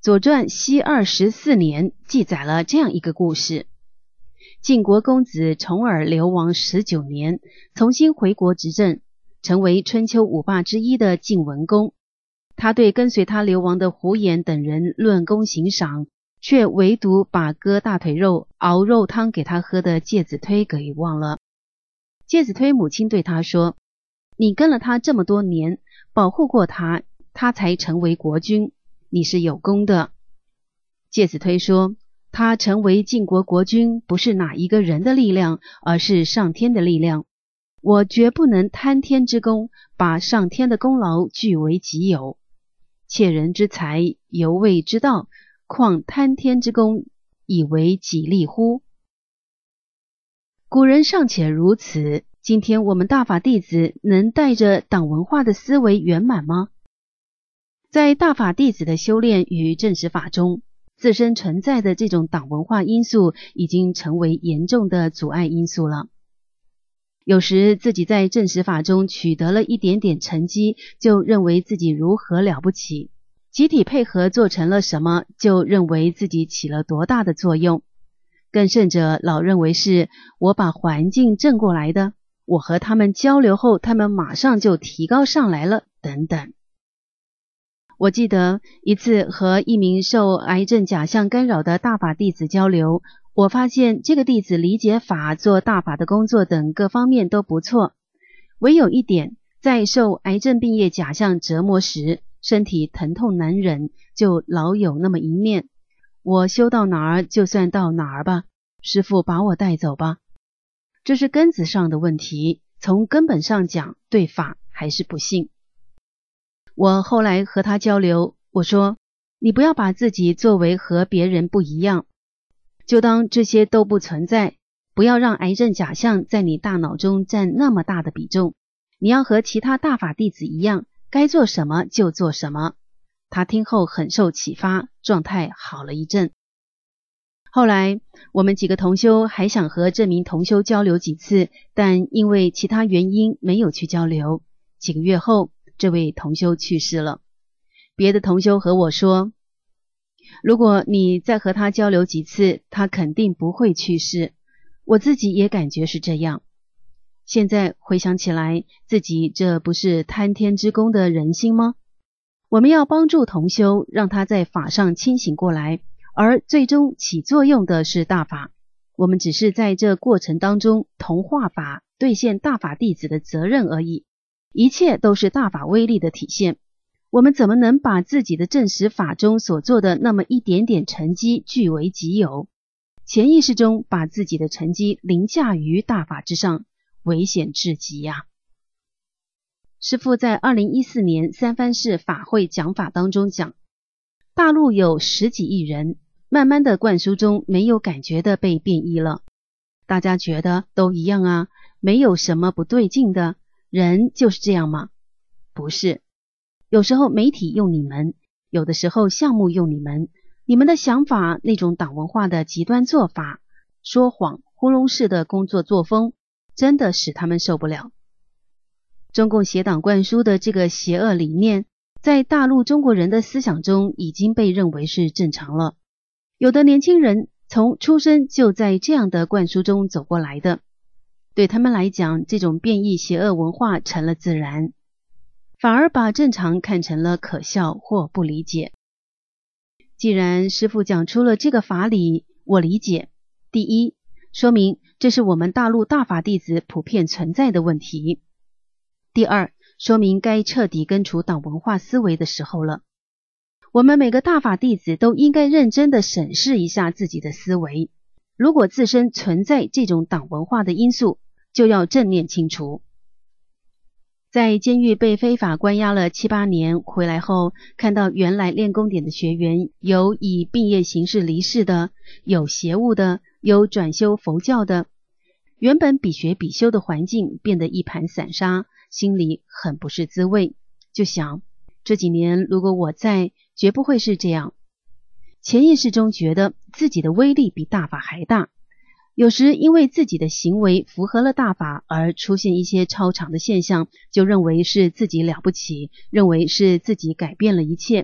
左传西24年记载了这样一个故事：晋国公子重耳流亡19年，重新回国执政，成为春秋五霸之一的晋文公。他对跟随他流亡的胡衍等人论功行赏，却唯独把割大腿肉熬肉汤给他喝的介子推给忘了。介子推母亲对他说：你跟了他这么多年，保护过他，他才成为国君，你是有功的。介子推说，他成为晋国国君不是哪一个人的力量，而是上天的力量。我绝不能贪天之功，把上天的功劳据为己有。窃人之财，犹未之道，况贪天之功，以为己利乎？古人尚且如此，今天我们大法弟子能带着党文化的思维圆满吗？在大法弟子的修炼与证实法中，自身存在的这种党文化因素已经成为严重的阻碍因素了。有时自己在证实法中取得了一点点成绩，就认为自己如何了不起；集体配合做成了什么，就认为自己起了多大的作用。更甚者，老认为是我把环境正过来的，我和他们交流后，他们马上就提高上来了，等等。我记得一次和一名受癌症假象干扰的大法弟子交流，我发现这个弟子理解法、做大法的工作等各方面都不错，唯有一点，在受癌症病业假象折磨时，身体疼痛难忍，就老有那么一面：我修到哪儿就算到哪儿吧，师父把我带走吧。这是根子上的问题，从根本上讲，对法还是不信。我后来和他交流，我说：你不要把自己作为和别人不一样，就当这些都不存在，不要让癌症假象在你大脑中占那么大的比重。你要和其他大法弟子一样，该做什么就做什么。他听后很受启发，状态好了一阵。后来我们几个同修还想和这名同修交流几次，但因为其他原因没有去交流。几个月后，这位同修去世了。别的同修和我说，如果你再和他交流几次，他肯定不会去世。我自己也感觉是这样。现在回想起来，自己这不是贪天之功的人心吗？我们要帮助同修，让他在法上清醒过来，而最终起作用的是大法。我们只是在这过程当中同化法，兑现大法弟子的责任而已。一切都是大法威力的体现。我们怎么能把自己的证实法中所做的那么一点点成绩据为己有？潜意识中把自己的成绩凌驾于大法之上，危险至极呀！师父在2014年三藩市法会讲法当中讲，大陆有10几亿人，慢慢的灌输中没有感觉的被变异了。大家觉得都一样啊，没有什么不对劲的，人就是这样吗？不是，有时候媒体用你们，有的时候项目用你们，你们的想法，那种党文化的极端做法，说谎糊弄式的工作作风，真的使他们受不了。中共邪党灌输的这个邪恶理念，在大陆中国人的思想中已经被认为是正常了。有的年轻人从出生就在这样的灌输中走过来的，对他们来讲，这种变异邪恶文化成了自然，反而把正常看成了可笑或不理解。既然师父讲出了这个法理，我理解。第一，说明这是我们大陆大法弟子普遍存在的问题。第二，说明该彻底根除党文化思维的时候了。我们每个大法弟子都应该认真地审视一下自己的思维，如果自身存在这种党文化的因素，就要正念清除。在监狱被非法关押了7、8年，回来后看到原来练功点的学员，有以病业形式离世的，有邪物的，有转修佛教的，原本比学比修的环境变得一盘散沙，心里很不是滋味，就想这几年如果我在，绝不会是这样。潜意识中觉得自己的威力比大法还大，有时因为自己的行为符合了大法而出现一些超常的现象，就认为是自己了不起，认为是自己改变了一切，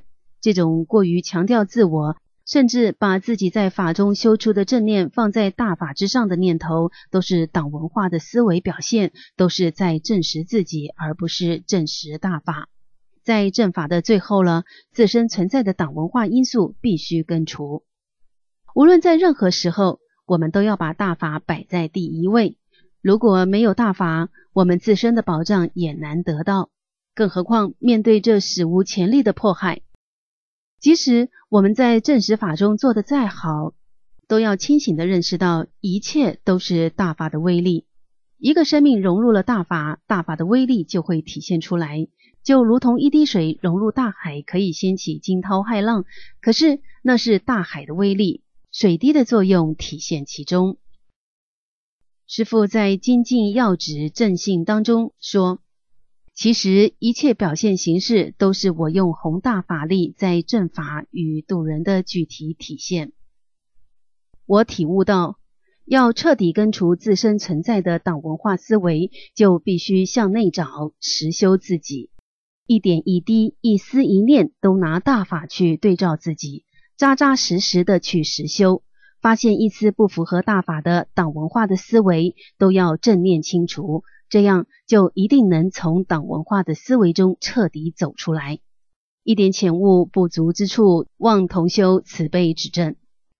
这种过于强调自我，甚至把自己在法中修出的正念放在大法之上的念头，都是党文化的思维表现，都是在证实自己，而不是证实大法。在正法的最后了，自身存在的党文化因素必须根除。无论在任何时候，我们都要把大法摆在第一位。如果没有大法，我们自身的保障也难得到，更何况面对这史无前例的迫害，即使我们在证实法中做得再好，都要清醒地认识到一切都是大法的威力。一个生命融入了大法，大法的威力就会体现出来，就如同一滴水融入大海，可以掀起惊涛骇浪，可是那是大海的威力，水滴的作用体现其中。师父在精进要旨正信当中说，其实一切表现形式都是我用宏大法力在正法与度人的具体体现。我体悟到，要彻底根除自身存在的党文化思维，就必须向内找，实修自己，一点一滴，一丝一念都拿大法去对照自己，扎扎实实的去实修，发现一丝不符合大法的党文化的思维，都要正念清除，这样就一定能从党文化的思维中彻底走出来。一点浅悟不足之处，望同修慈悲指正。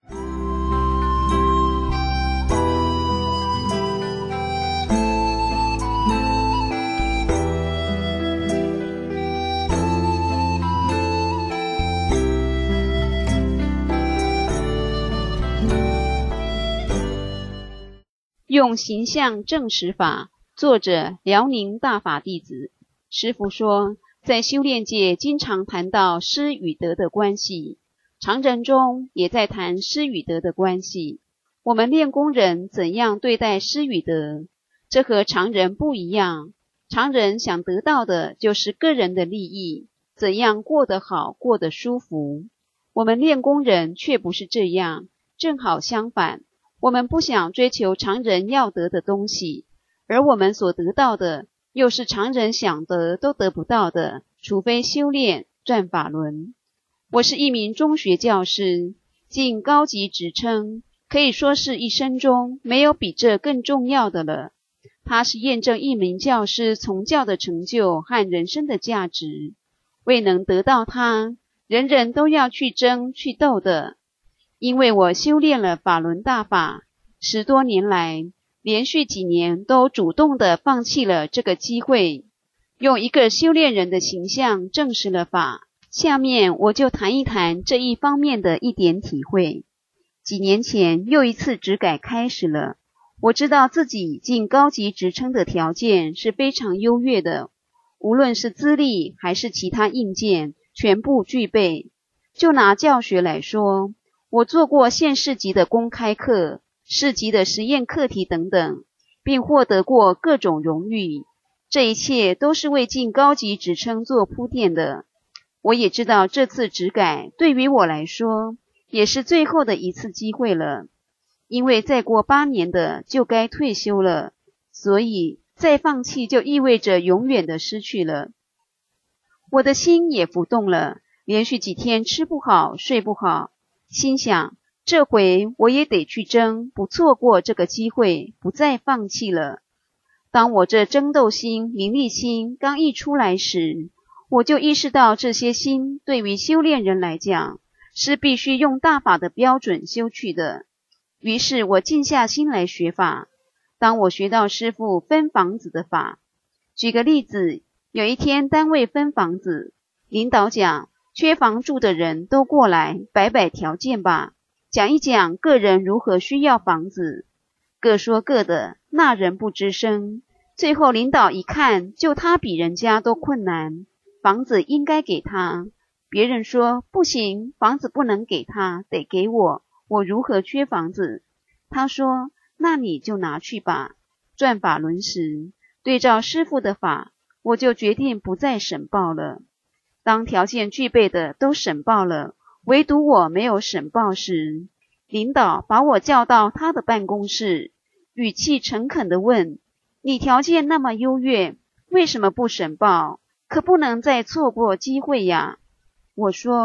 用形象证实法，作者辽宁大法弟子。师父说，在修炼界经常谈到失与得的关系，常人中也在谈失与得的关系。我们练功人怎样对待失与得，这和常人不一样。常人想得到的就是个人的利益，怎样过得好，过得舒服。我们练功人却不是这样，正好相反。我们不想追求常人要得的东西，而我们所得到的又是常人想得都得不到的，除非修炼转法轮。我是一名中学教师，进高级职称，可以说是一生中没有比这更重要的了。它是验证一名教师从教的成就和人生的价值。未能得到它，人人都要去争去斗的。因为我修炼了法轮大法10多年来，连续几年都主动地放弃了这个机会，用一个修炼人的形象证实了法。下面我就谈一谈这一方面的一点体会。几年前又一次职改开始了，我知道自己进高级职称的条件是非常优越的，无论是资历还是其他硬件全部具备。就拿教学来说，我做过县市级的公开课、市级的实验课题等等，并获得过各种荣誉。这一切都是为进高级职称做铺垫的。我也知道这次职改对于我来说也是最后的一次机会了，因为再过8年的就该退休了，所以再放弃就意味着永远的失去了。我的心也浮动了，连续几天吃不好睡不好，心想这回我也得去争，不错过这个机会，不再放弃了。当我这争斗心、名利心刚一出来时，我就意识到这些心对于修炼人来讲是必须用大法的标准修去的。于是我静下心来学法。当我学到师父分房子的法，举个例子，有一天单位分房子，领导讲缺房住的人都过来摆摆条件吧，讲一讲个人如何需要房子。各说各的，那人不吱声。最后领导一看，就他比人家都困难，房子应该给他。别人说不行，房子不能给他，得给我，我如何缺房子？他说那你就拿去吧。转法轮时，对照师父的法，我就决定不再审报了。当条件具备的都审报了，唯独我没有审报时，领导把我叫到他的办公室，语气诚恳地问，你条件那么优越，为什么不审报？可不能再错过机会呀。我说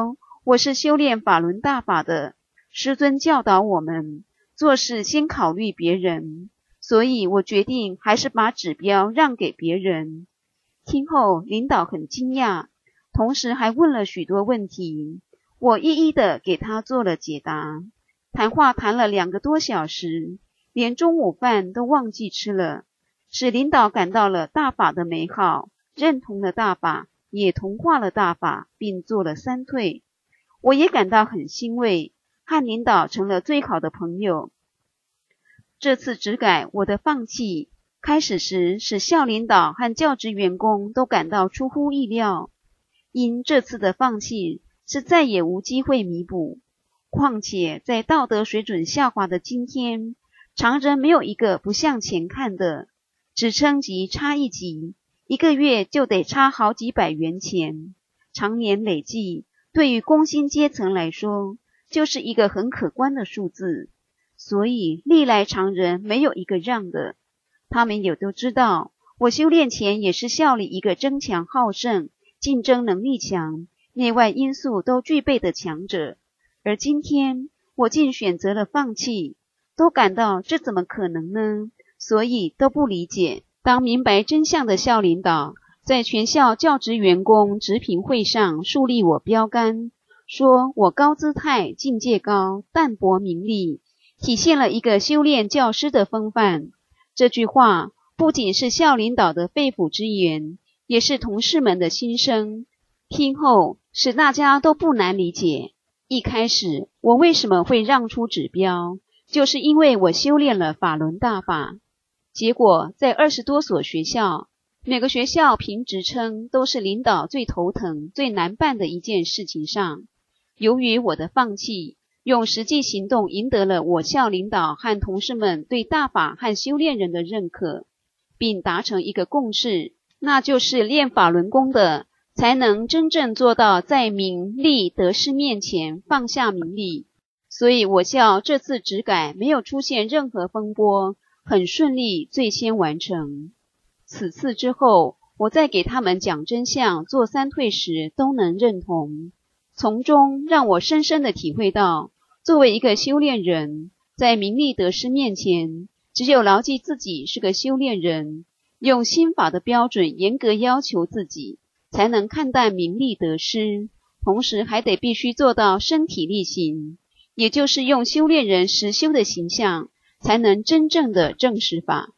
我是修炼法轮大法的，师尊教导我们做事先考虑别人，所以我决定还是把指标让给别人。听后领导很惊讶，同时还问了许多问题，我一一的给他做了解答。谈话谈了2个多小时，连中午饭都忘记吃了，使领导感到了大法的美好，认同了大法，也同化了大法，并做了3退。我也感到很欣慰，和领导成了最好的朋友。这次职改我的放弃，开始时使校领导和教职员工都感到出乎意料，因这次的放弃是再也无机会弥补。况且在道德水准下滑的今天，常人没有一个不向前看的，只称级差1级，1个月就得差好几百元钱，常年累计，对于工薪阶层来说，就是一个很可观的数字。所以历来常人没有一个让的。他们也都知道，我修炼前也是校里一个争强好胜、竞争能力强、内外因素都具备的强者，而今天我竟选择了放弃，都感到这怎么可能呢？所以都不理解。当明白真相的校领导在全校教职员工职评会上树立我标杆，说我高姿态、境界高、淡泊名利，体现了一个修炼教师的风范。这句话不仅是校领导的肺腑之言，也是同事们的心声。听后使大家都不难理解，一开始我为什么会让出指标，就是因为我修炼了法轮大法。结果在20多所学校，每个学校评职称都是领导最头疼、最难办的一件事情上，由于我的放弃，用实际行动赢得了我校领导和同事们对大法和修炼人的认可，并达成一个共识，那就是练法轮功的才能真正做到在名利得失面前放下名利。所以我校这次职改没有出现任何风波，很顺利，最先完成。此次之后，我在给他们讲真相、做3退时都能认同，从中让我深深地体会到，作为一个修炼人，在名利得失面前，只有牢记自己是个修炼人，用心法的标准严格要求自己，才能看淡名利得失，同时还得必须做到身体力行，也就是用修炼人实修的形象，才能真正的证实法。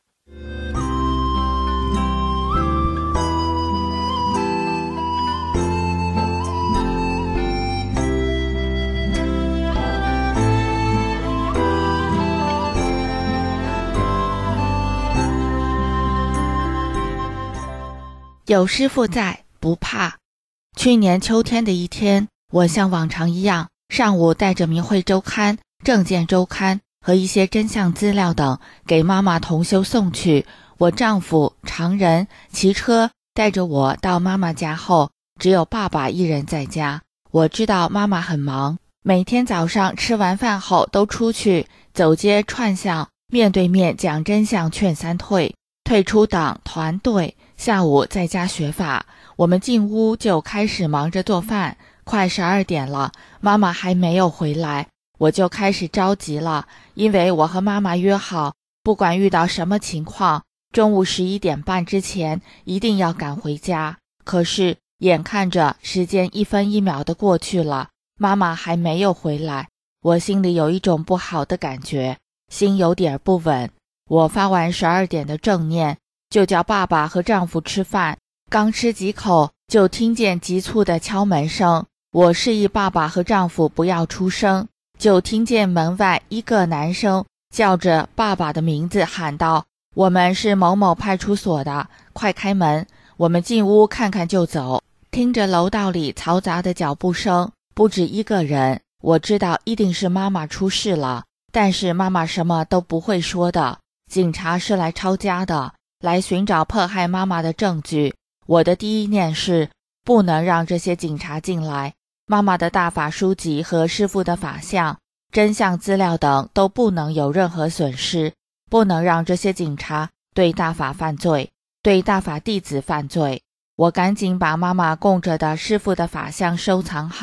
有师父在，不怕。去年秋天的一天，我像往常一样，上午带着《明慧周刊》、《政见周刊》和一些真相资料等给妈妈同修送去。我丈夫常人骑车带着我到妈妈家后，只有爸爸一人在家。我知道妈妈很忙，每天早上吃完饭后都出去走街串巷，面对面讲真相，劝3退，退出党团队，下午在家学法。我们进屋就开始忙着做饭，快12点了，妈妈还没有回来，我就开始着急了，因为我和妈妈约好，不管遇到什么情况，中午11点半之前一定要赶回家。可是眼看着时间1分1秒的过去了，妈妈还没有回来，我心里有一种不好的感觉，心有点不稳。我发完12点的正念，就叫爸爸和丈夫吃饭，刚吃几口就听见急促的敲门声。我示意爸爸和丈夫不要出声，就听见门外一个男生叫着爸爸的名字喊道：“我们是某某派出所的，快开门。”我们进屋看看就走，听着楼道里嘈杂的脚步声，不止1个人，我知道一定是妈妈出事了，但是妈妈什么都不会说的。警察是来抄家的，来寻找迫害妈妈的证据。我的第一念是不能让这些警察进来，妈妈的大法书籍和师父的法相、真相资料等都不能有任何损失，不能让这些警察对大法犯罪，对大法弟子犯罪。我赶紧把妈妈供着的师父的法相收藏好，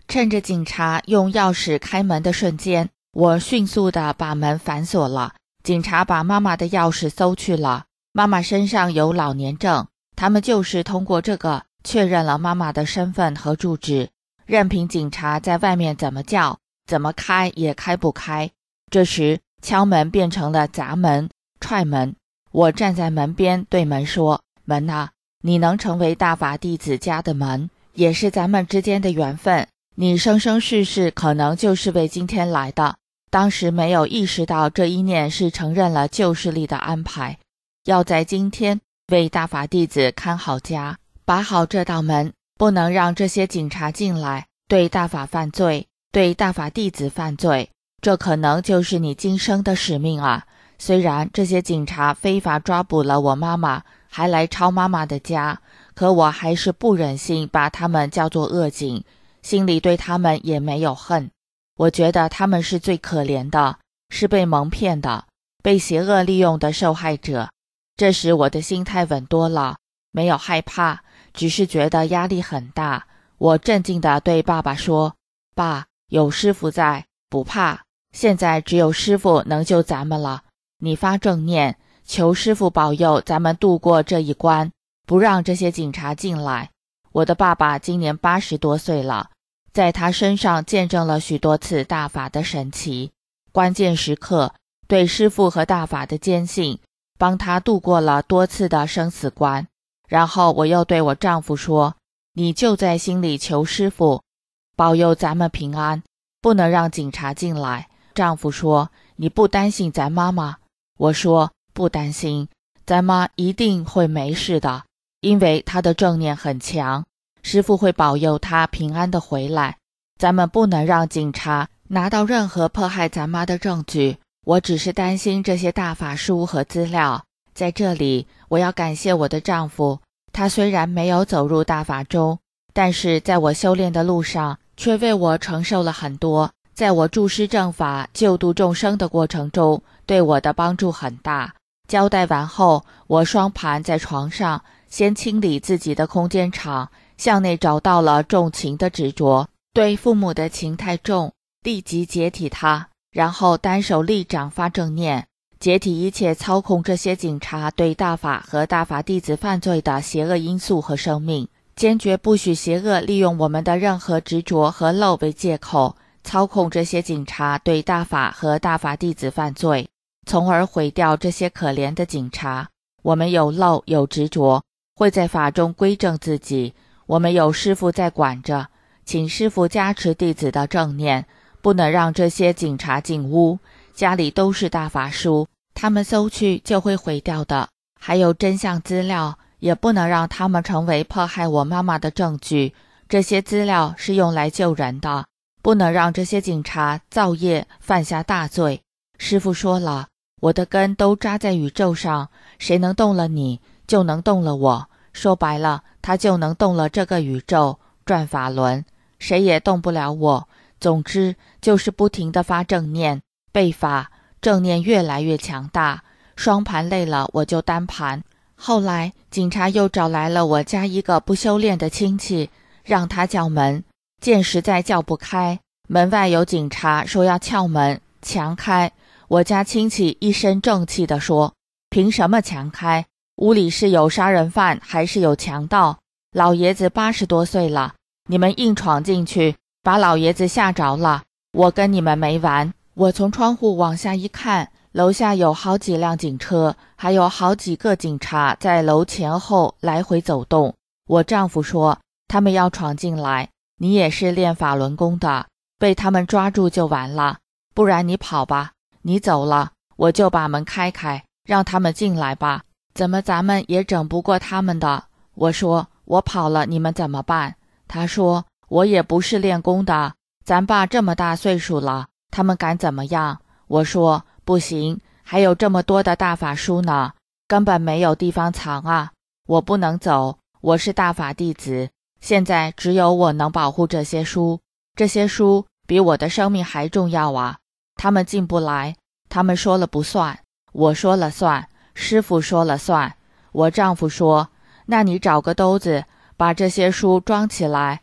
趁着警察用钥匙开门的瞬间，我迅速地把门反锁了。警察把妈妈的钥匙搜去了，妈妈身上有老年证，他们就是通过这个确认了妈妈的身份和住址，任凭警察在外面怎么叫，怎么开也开不开。这时敲门变成了砸门、踹门。我站在门边对门说：门啊，你能成为大法弟子家的门，也是咱们之间的缘分，你生生世世可能就是为今天来的。当时没有意识到这一念是承认了旧势力的安排，要在今天为大法弟子看好家，把好这道门，不能让这些警察进来，对大法犯罪，对大法弟子犯罪，这可能就是你今生的使命啊。虽然这些警察非法抓捕了我妈妈，还来抄妈妈的家，可我还是不忍心把他们叫做恶警，心里对他们也没有恨。我觉得他们是最可怜的，是被蒙骗的，被邪恶利用的受害者。这时我的心态稳多了，没有害怕，只是觉得压力很大。我镇静地对爸爸说：爸，有师父在，不怕，现在只有师父能救咱们了。你发正念，求师父保佑咱们度过这一关，不让这些警察进来。我的爸爸今年80多岁了，在他身上见证了许多次大法的神奇，关键时刻对师父和大法的坚信，帮他度过了多次的生死关。然后我又对我丈夫说：你就在心里求师父保佑咱们平安，不能让警察进来。丈夫说：你不担心咱妈吗？我说：不担心，咱妈一定会没事的，因为她的正念很强，师父会保佑她平安的回来。咱们不能让警察拿到任何迫害咱妈的证据，我只是担心这些大法书和资料。在这里我要感谢我的丈夫，他虽然没有走入大法中，但是在我修炼的路上却为我承受了很多，在我注释正法救度众生的过程中，对我的帮助很大。交代完后，我双盘在床上，先清理自己的空间场，向内找到了重情的执着，对父母的情太重，立即解体它，然后单手立掌发正念，解体一切操控这些警察对大法和大法弟子犯罪的邪恶因素和生命，坚决不许邪恶利用我们的任何执着和漏为借口，操控这些警察对大法和大法弟子犯罪，从而毁掉这些可怜的警察。我们有漏有执着，会在法中归正自己。我们有师父在管着，请师父加持弟子的正念，不能让这些警察进屋。家里都是大法书，他们搜去就会毁掉的，还有真相资料，也不能让他们成为迫害我妈妈的证据。这些资料是用来救人的，不能让这些警察造业犯下大罪。师父说了，我的根都扎在宇宙上，谁能动了你，就能动了我。说白了，他就能动了这个宇宙，转法轮，谁也动不了我。总之就是不停地发正念，背法，正念越来越强大。双盘累了我就单盘。后来警察又找来了我家一个不修炼的亲戚，让他叫门，见实在叫不开，门外有警察说要撬门，强开。我家亲戚一身正气地说：凭什么强开？屋里是有杀人犯还是有强盗？老爷子80多岁了，你们硬闯进去，把老爷子吓着了，我跟你们没完。我从窗户往下一看，楼下有好几辆警车，还有好几个警察在楼前后来回走动。我丈夫说，他们要闯进来，你也是练法轮功的，被他们抓住就完了，不然你跑吧，你走了，我就把门开开，让他们进来吧，怎么咱们也整不过他们的。我说，我跑了你们怎么办？他说，我也不是练功的，咱爸这么大岁数了，他们敢怎么样？我说，不行，还有这么多的大法书呢，根本没有地方藏啊，我不能走，我是大法弟子，现在只有我能保护这些书，这些书比我的生命还重要啊。他们进不来，他们说了不算，我说了算，师父说了算。我丈夫说，那你找个兜子把这些书装起来。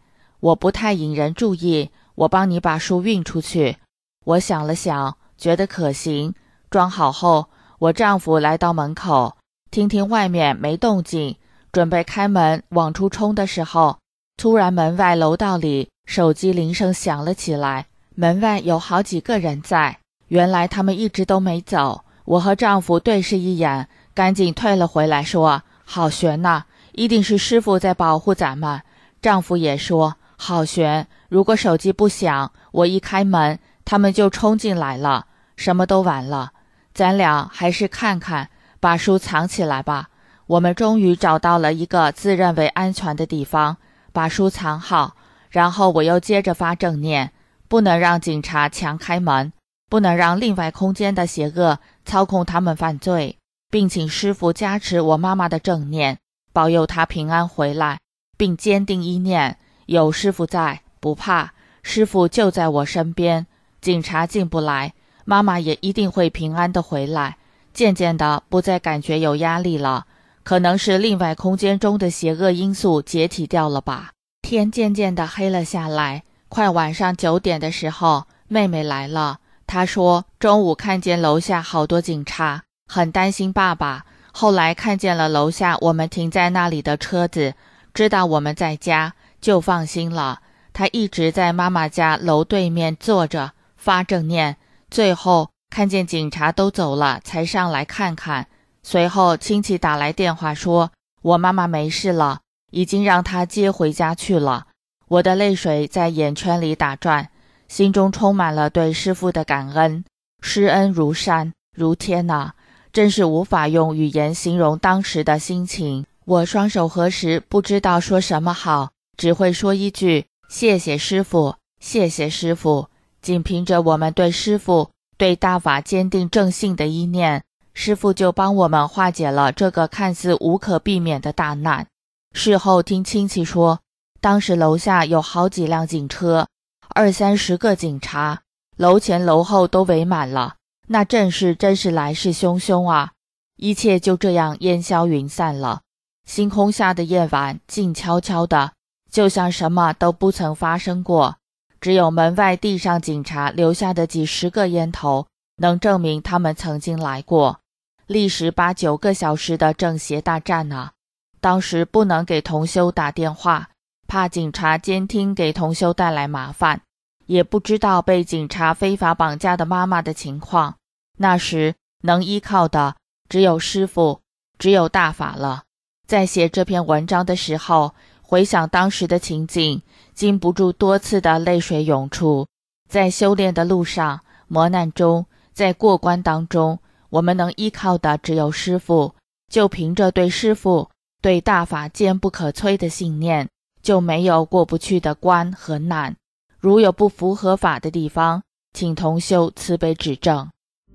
我不太引人注意，我帮你把书运出去。我想了想，觉得可行，装好后，我丈夫来到门口，听听外面没动静，准备开门往出冲的时候，突然门外楼道里手机铃声响了起来，门外有好几个人在，原来他们一直都没走。我和丈夫对视一眼，赶紧退了回来，说好悬呐，一定是师父在保护咱们。丈夫也说好悬，如果手机不响，我一开门他们就冲进来了，什么都完了。咱俩还是看看，把书藏起来吧。我们终于找到了一个自认为安全的地方，把书藏好，然后我又接着发正念，不能让警察强开门，不能让另外空间的邪恶操控他们犯罪，并请师父加持我妈妈的正念，保佑她平安回来，并坚定一念，有师父在，不怕，师父就在我身边，警察进不来，妈妈也一定会平安的回来。渐渐的不再感觉有压力了，可能是另外空间中的邪恶因素解体掉了吧。天渐渐的黑了下来，快晚上9点的时候，妹妹来了。她说中午看见楼下好多警察，很担心爸爸，后来看见了楼下我们停在那里的车子，知道我们在家，就放心了。她一直在妈妈家楼对面坐着发正念，最后看见警察都走了才上来看看。随后亲戚打来电话说我妈妈没事了，已经让她接回家去了。我的泪水在眼圈里打转，心中充满了对师父的感恩，施恩如山如天啊，真是无法用语言形容当时的心情。我双手合十，不知道说什么好，只会说一句谢谢师父，谢谢师父。仅凭着我们对师父对大法坚定正信的一念，师父就帮我们化解了这个看似无可避免的大难。事后听亲戚说，当时楼下有好几辆警车，20-30个警察，楼前楼后都围满了，那阵势真是来势汹汹啊！一切就这样烟消云散了。星空下的夜晚静悄悄的，就像什么都不曾发生过，只有门外地上警察留下的几十个烟头能证明他们曾经来过。历时8-9个小时的正邪大战啊！当时不能给同修打电话，怕警察监听给同修带来麻烦，也不知道被警察非法绑架的妈妈的情况。那时能依靠的只有师父，只有大法了。在写这篇文章的时候，回想当时的情景，禁不住多次的泪水涌出。在修炼的路上，磨难中，在过关当中，我们能依靠的只有师父，就凭着对师父对大法坚不可摧的信念，就没有过不去的关和难。如有不符合法的地方，请同修慈悲指正。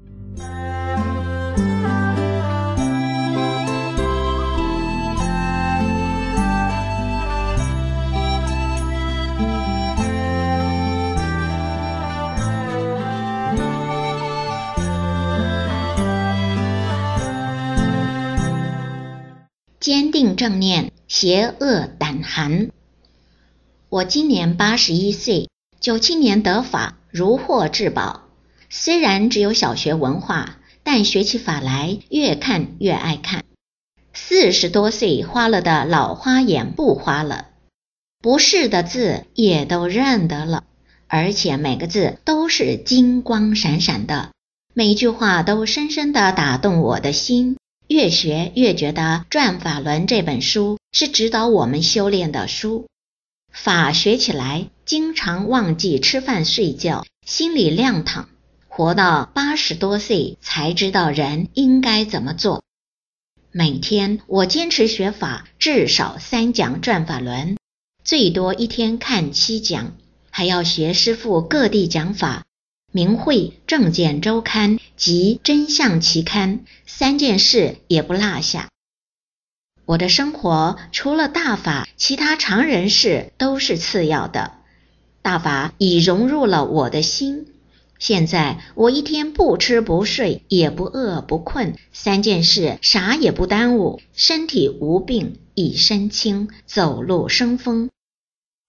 坚定正念，邪恶胆寒。我今年81岁，97年得法，如获至宝。虽然只有小学文化，但学起法来越看越爱看。40多岁花了的老花眼不花了，不是的字也都认得了，而且每个字都是金光闪闪的，每句话都深深地打动我的心。越学越觉得《转法轮》这本书是指导我们修炼的书。法学起来，经常忘记吃饭睡觉，心里亮堂，活到80多岁才知道人应该怎么做。每天我坚持学法，至少3讲《转法轮》，最多一天看7讲，还要学师父各地讲法，明慧、正见周刊及真相期刊3件事也不落下。我的生活除了大法，其他常人事都是次要的。大法已融入了我的心，现在我一天不吃不睡，也不饿不困，3件事啥也不耽误，身体无病，一身轻，走路生风。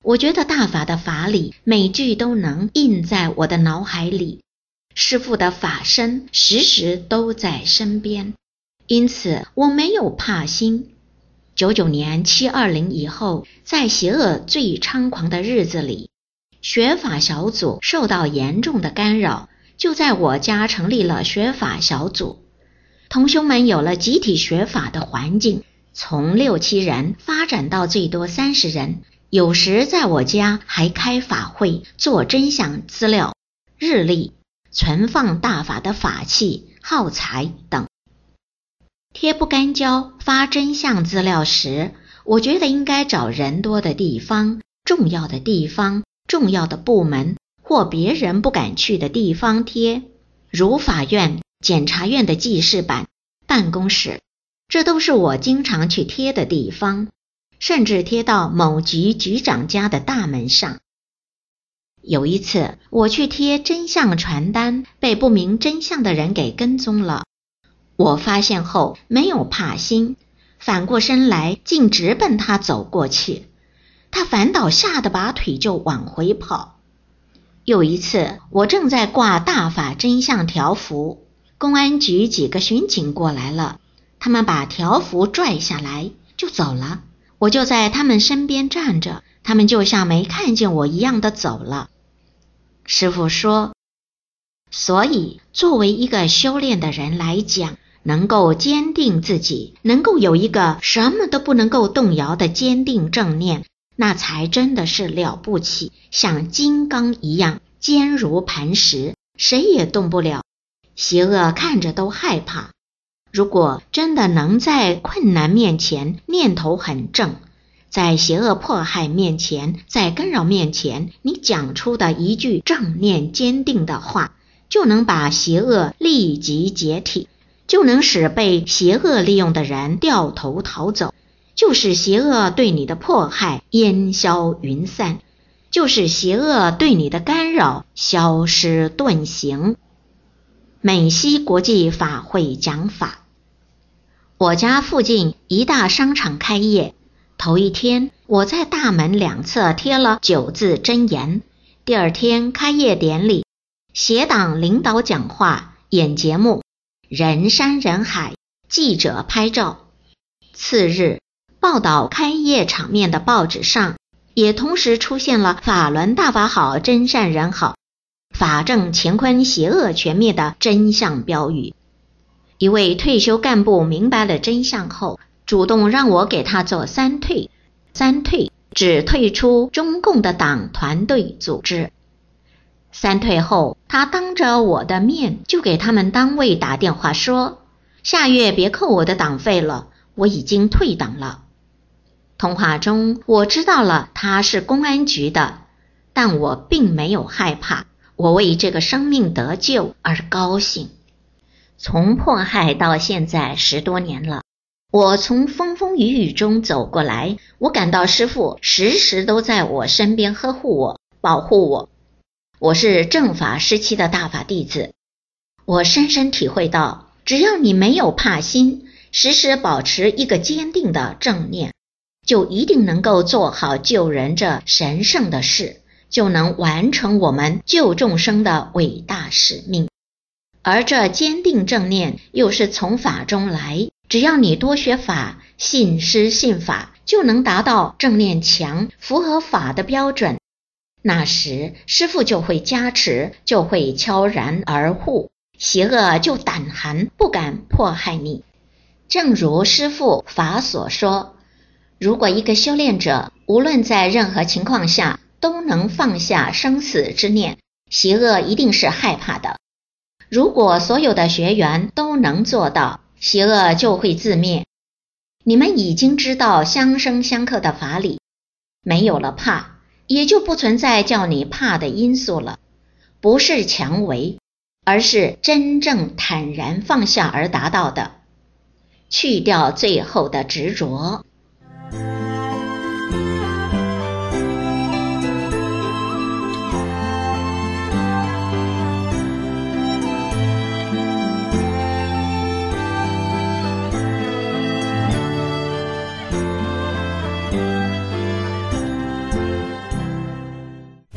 我觉得大法的法理每句都能印在我的脑海里，师父的法身时时都在身边，因此我没有怕心。99年720以后，在邪恶最猖狂的日子里，学法小组受到严重的干扰，就在我家成立了学法小组。同修们有了集体学法的环境，从6、7人发展到最多30人，有时在我家还开法会，做真相资料、日历，存放大法的法器、耗材等。贴不干胶、发真相资料时，我觉得应该找人多的地方、重要的地方、重要的部门或别人不敢去的地方贴，如法院、检察院的记事板、办公室，这都是我经常去贴的地方，甚至贴到某局局长家的大门上。有一次我去贴真相传单，被不明真相的人给跟踪了。我发现后没有怕心，反过身来竟直奔他走过去，他反倒吓得把腿就往回跑。有一次我正在挂大法真相条幅，公安局几个巡警过来了，他们把条幅拽下来就走了，我就在他们身边站着，他们就像没看见我一样的走了。师父说，所以作为一个修炼的人来讲，能够坚定自己，能够有一个什么都不能够动摇的坚定正念，那才真的是了不起，像金刚一样坚如磐石，谁也动不了，邪恶看着都害怕。如果真的能在困难面前念头很正，在邪恶迫害面前，在干扰面前，你讲出的一句正念坚定的话，就能把邪恶立即解体，就能使被邪恶利用的人掉头逃走，就使邪恶对你的迫害烟消云散，就使邪恶对你的干扰消失遁形。美西国际法会讲法，我家附近一大商场开业，头一天我在大门两侧贴了9字真言，第二天开业典礼，协党领导讲话，演节目，人山人海，记者拍照。次日，报道开业场面的报纸上也同时出现了法轮大法好，真善人好，法正乾坤，邪恶全灭的真相标语。一位退休干部明白了真相后，主动让我给他做3退。3退只退出中共的党团队组织。3退后，他当着我的面就给他们单位打电话说，下月别扣我的党费了，我已经退党了。通话中我知道了他是公安局的，但我并没有害怕，我为这个生命得救而高兴。从迫害到现在10多年了，我从风风雨雨中走过来，我感到师父时时都在我身边呵护我，保护我。我是正法时期的大法弟子，我深深体会到，只要你没有怕心，时时保持一个坚定的正念，就一定能够做好救人这神圣的事，就能完成我们救众生的伟大使命。而这坚定正念又是从法中来，只要你多学法，信师信法，就能达到正念强，符合法的标准。那时师父就会加持，就会悄然而护，邪恶就胆寒，不敢迫害你。正如师父法所说，如果一个修炼者无论在任何情况下都能放下生死之念，邪恶一定是害怕的。如果所有的学员都能做到，邪恶就会自灭。你们已经知道相生相克的法理，没有了怕，也就不存在叫你怕的因素了。不是强为，而是真正坦然放下而达到的，去掉最后的执着。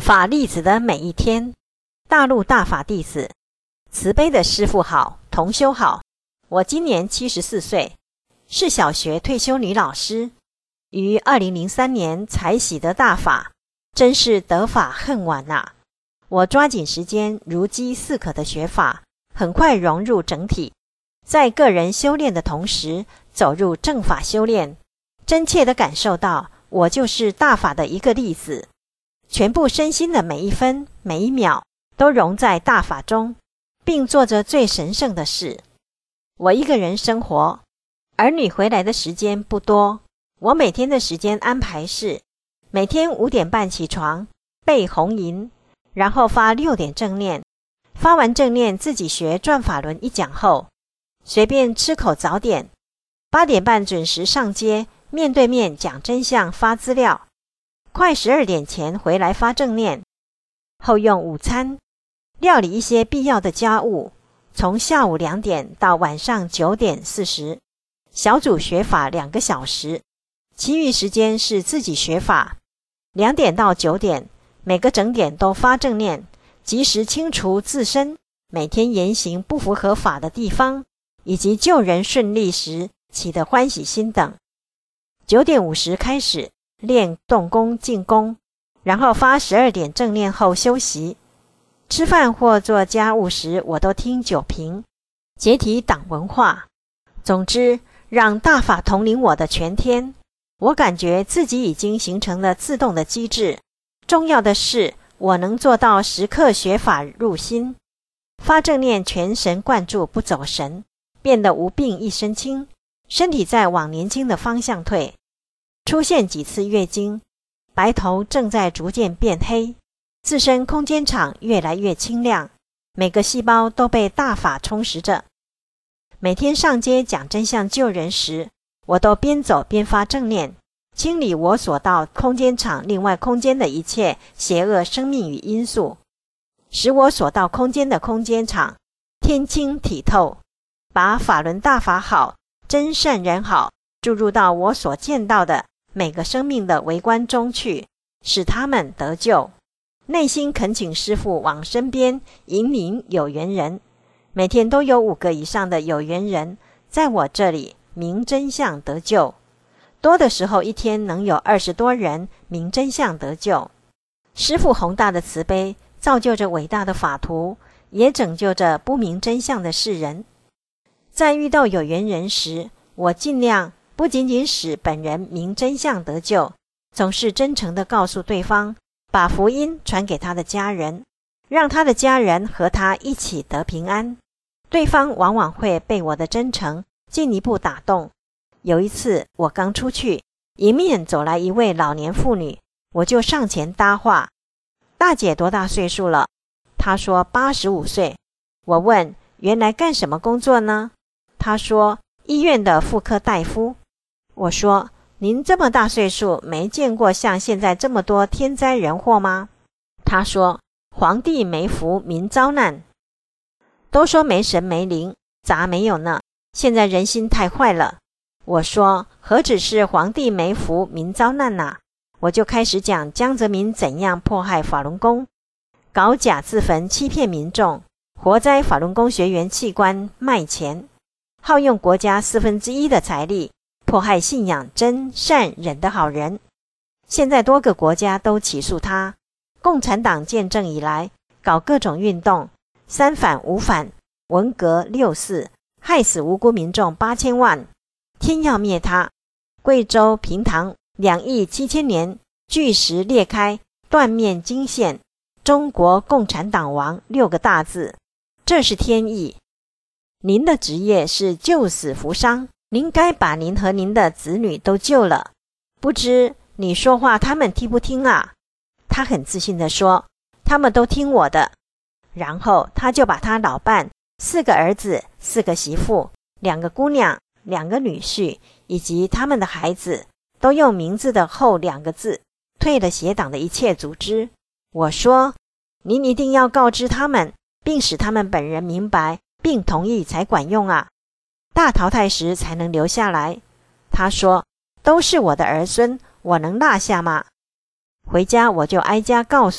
法弟子的每一天，大陆大法弟子，慈悲的师父好，同修好。我今年74岁，是小学退休女老师，于2003年才喜得大法，真是得法恨晚啊！我抓紧时间如饥似渴的学法，很快融入整体，在个人修炼的同时，走入正法修炼，真切地感受到我就是大法的一个例子，全部身心的每一分每一秒都融在大法中，并做着最神圣的事。我一个人生活，儿女回来的时间不多，我每天的时间安排是每天5点半起床，背红吟，然后发6点正念，发完正念自己学转法轮一讲后，随便吃口早点，8点半准时上街，面对面讲真相发资料，快12点前回来发正念，后用午餐料理一些必要的家务，从下午2点到晚上9点40，小组学法2个小时，其余时间是自己学法。2点到9点，每个整点都发正念，及时清除自身每天言行不符合法的地方，以及救人顺利时起的欢喜心等。9点50开始练动功静功，然后发12点正念后休息。吃饭或做家务时，我都听九评，解体党文化。总之，让大法统领我的全天。我感觉自己已经形成了自动的机制，重要的是我能做到时刻学法入心，发正念全神贯注不走神，变得无病一身轻，身体在往年轻的方向退。出现几次月经，白头正在逐渐变黑，自身空间场越来越清亮，每个细胞都被大法充实着。每天上街讲真相救人时，我都边走边发正念，清理我所到空间场另外空间的一切邪恶生命与因素，使我所到空间的空间场天清体透，把法轮大法好、真善人好注入到我所见到的每个生命的微观中去，使他们得救。内心恳请师父往身边引领有缘人，每天都有5个以上的有缘人在我这里明真相得救，多的时候一天能有20多人明真相得救。师父宏大的慈悲造就着伟大的法图，也拯救着不明真相的世人。在遇到有缘人时，我尽量不仅仅使本人明真相得救，总是真诚地告诉对方，把福音传给他的家人，让他的家人和他一起得平安。对方往往会被我的真诚进一步打动。有一次我刚出去，迎面走来一位老年妇女，我就上前搭话，大姐多大岁数了？她说85岁。我问原来干什么工作呢？她说医院的妇科大夫。我说您这么大岁数，没见过像现在这么多天灾人祸吗？她说皇帝没福民遭难。都说没神没灵，咋没有呢？现在人心太坏了。我说何止是皇帝没福民遭难啊，我就开始讲江泽民怎样迫害法轮功，搞假自焚欺骗民众，活摘法轮功学员器官卖钱，耗用国家1/4的财力，迫害信仰真善忍的好人。现在多个国家都起诉他，共产党建政以来搞各种运动，3反5反，文革6四，害死无辜民众8000万，天要灭他。贵州平塘2亿7千年巨石裂开，断面惊现，中国共产党亡6个大字，这是天意。您的职业是救死扶伤，您该把您和您的子女都救了，不知你说话他们听不听啊？他很自信地说，他们都听我的。然后他就把他老伴4个儿子4个媳妇2个姑娘2个女婿以及他们的孩子都用名字的后2个字退了邪党的一切组织。我说您一定要告知他们，并使他们本人明白并同意才管用啊，大淘汰时才能留下来。他说都是我的儿孙，我能落下吗？回家我就挨家告诉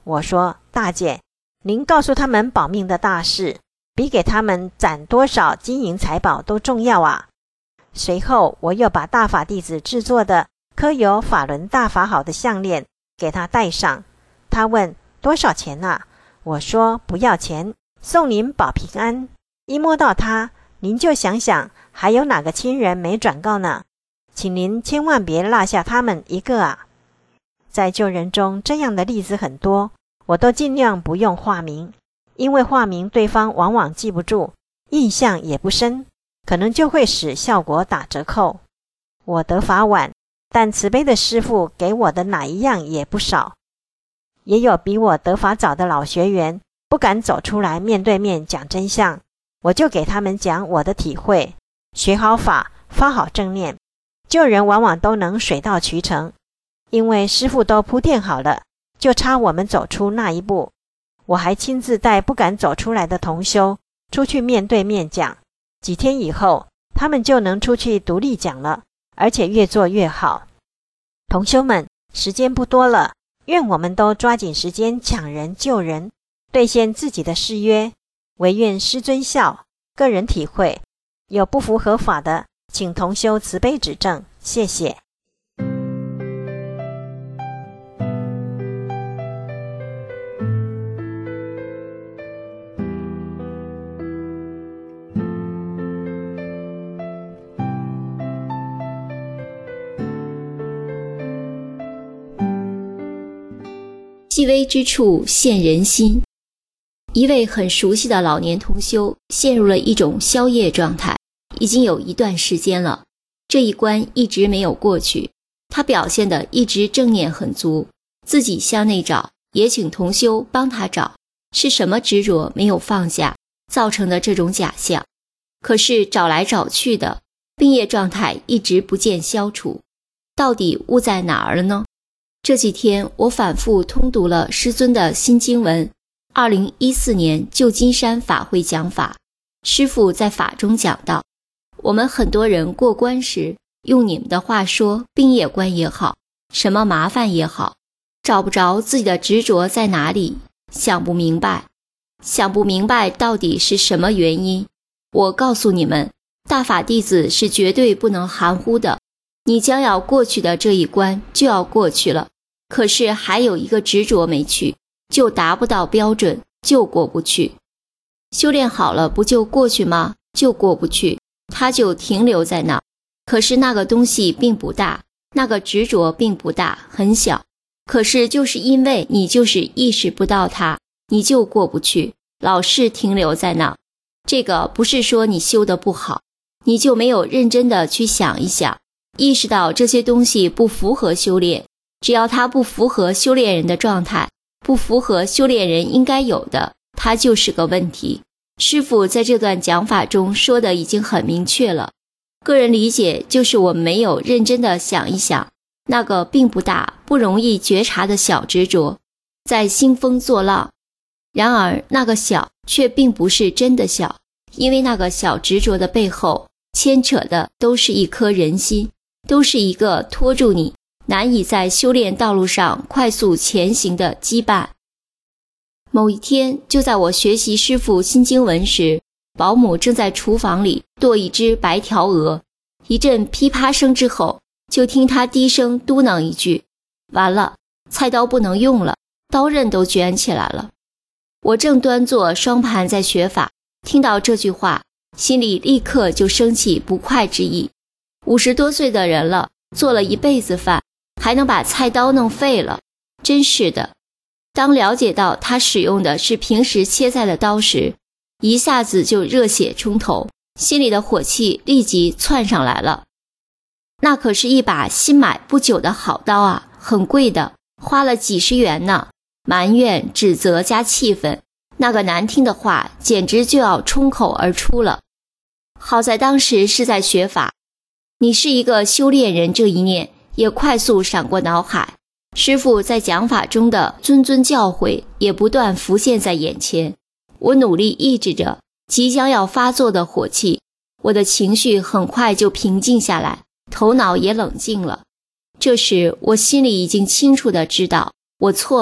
我说：大姐，您告诉他们保命的大事，比给他们攒多少金银财宝都重要啊。随后我又把大法弟子制作的刻有法轮大法好的项链给他戴上。他问：多少钱啊？我说：不要钱，送您保平安。一摸到它，您就想想还有哪个亲人没转告呢？请您千万别落下他们一个啊。在救人中，这样的例子很多，我都尽量不用化名，因为化名对方往往记不住，印象也不深，可能就会使效果打折扣。我得法晚，但慈悲的师父给我的哪一样也不少。也有比我得法早的老学员不敢走出来面对面讲真相，我就给他们讲我的体会，学好法，发好正念，救人往往都能水到渠成，因为师父都铺垫好了，就差我们走出那一步。我还亲自带不敢走出来的同修出去面对面讲，几天以后他们就能出去独立讲了，而且越做越好。同修们，时间不多了，愿我们都抓紧时间抢人救人，兑现自己的誓约。唯愿师尊孝，个人体会，有不符合法的，请同修慈悲指正，谢谢。 细微之处现人心。一位很熟悉的老年同修陷入了一种消业状态，已经有一段时间了，这一关一直没有过去。他表现得一直正念很足，自己向内找，也请同修帮他找，是什么执着没有放下，造成的这种假象。可是找来找去的，病业状态一直不见消除，到底误在哪儿了呢？这几天我反复通读了师尊的新经文，2014年旧金山法会讲法，师父在法中讲到，我们很多人过关时，用你们的话说，病业关也好，什么麻烦也好，找不着自己的执着在哪里，想不明白到底是什么原因。我告诉你们，大法弟子是绝对不能含糊的，你将要过去的这一关就要过去了，可是还有一个执着没去，就达不到标准，就过不去。修炼好了不就过去吗？就过不去，它就停留在那。可是那个东西并不大，那个执着并不大，很小，可是就是因为你就是意识不到它，你就过不去，老是停留在那。这个不是说你修得不好，你就没有认真的去想一想，意识到这些东西不符合修炼，只要它不符合修炼人的状态，不符合修炼人应该有的，它就是个问题。师父在这段讲法中说的已经很明确了，个人理解就是我们没有认真的想一想，那个并不大不容易觉察的小执着在兴风作浪，然而那个小却并不是真的小，因为那个小执着的背后牵扯的都是一颗人心，都是一个拖住你难以在修炼道路上快速前行的羁绊。某一天，就在我学习师父新经文时，保姆正在厨房里剁一只白条鹅，一阵噼啪声之后，就听他低声嘟囔一句：完了，菜刀不能用了，刀刃都卷起来了。我正端坐双盘在学法，听到这句话，心里立刻就升起不快之意。50多岁的人了，做了一辈子饭，还能把菜刀弄废了，真是的。当了解到他使用的是平时切菜的刀时，一下子就热血冲头，心里的火气立即窜上来了。那可是一把新买不久的好刀啊，很贵的，花了几十元呢。埋怨、指责加气愤，那个难听的话简直就要冲口而出了。好在当时是在学法，你是一个修炼人，这一念也快速闪过脑海，师父在讲法中的谆谆教诲也不断浮现在眼前。我努力抑制着即将要发作的火气，我的情绪很快就平静下来，头脑也冷静了。这时我心里已经清楚地知道我错了，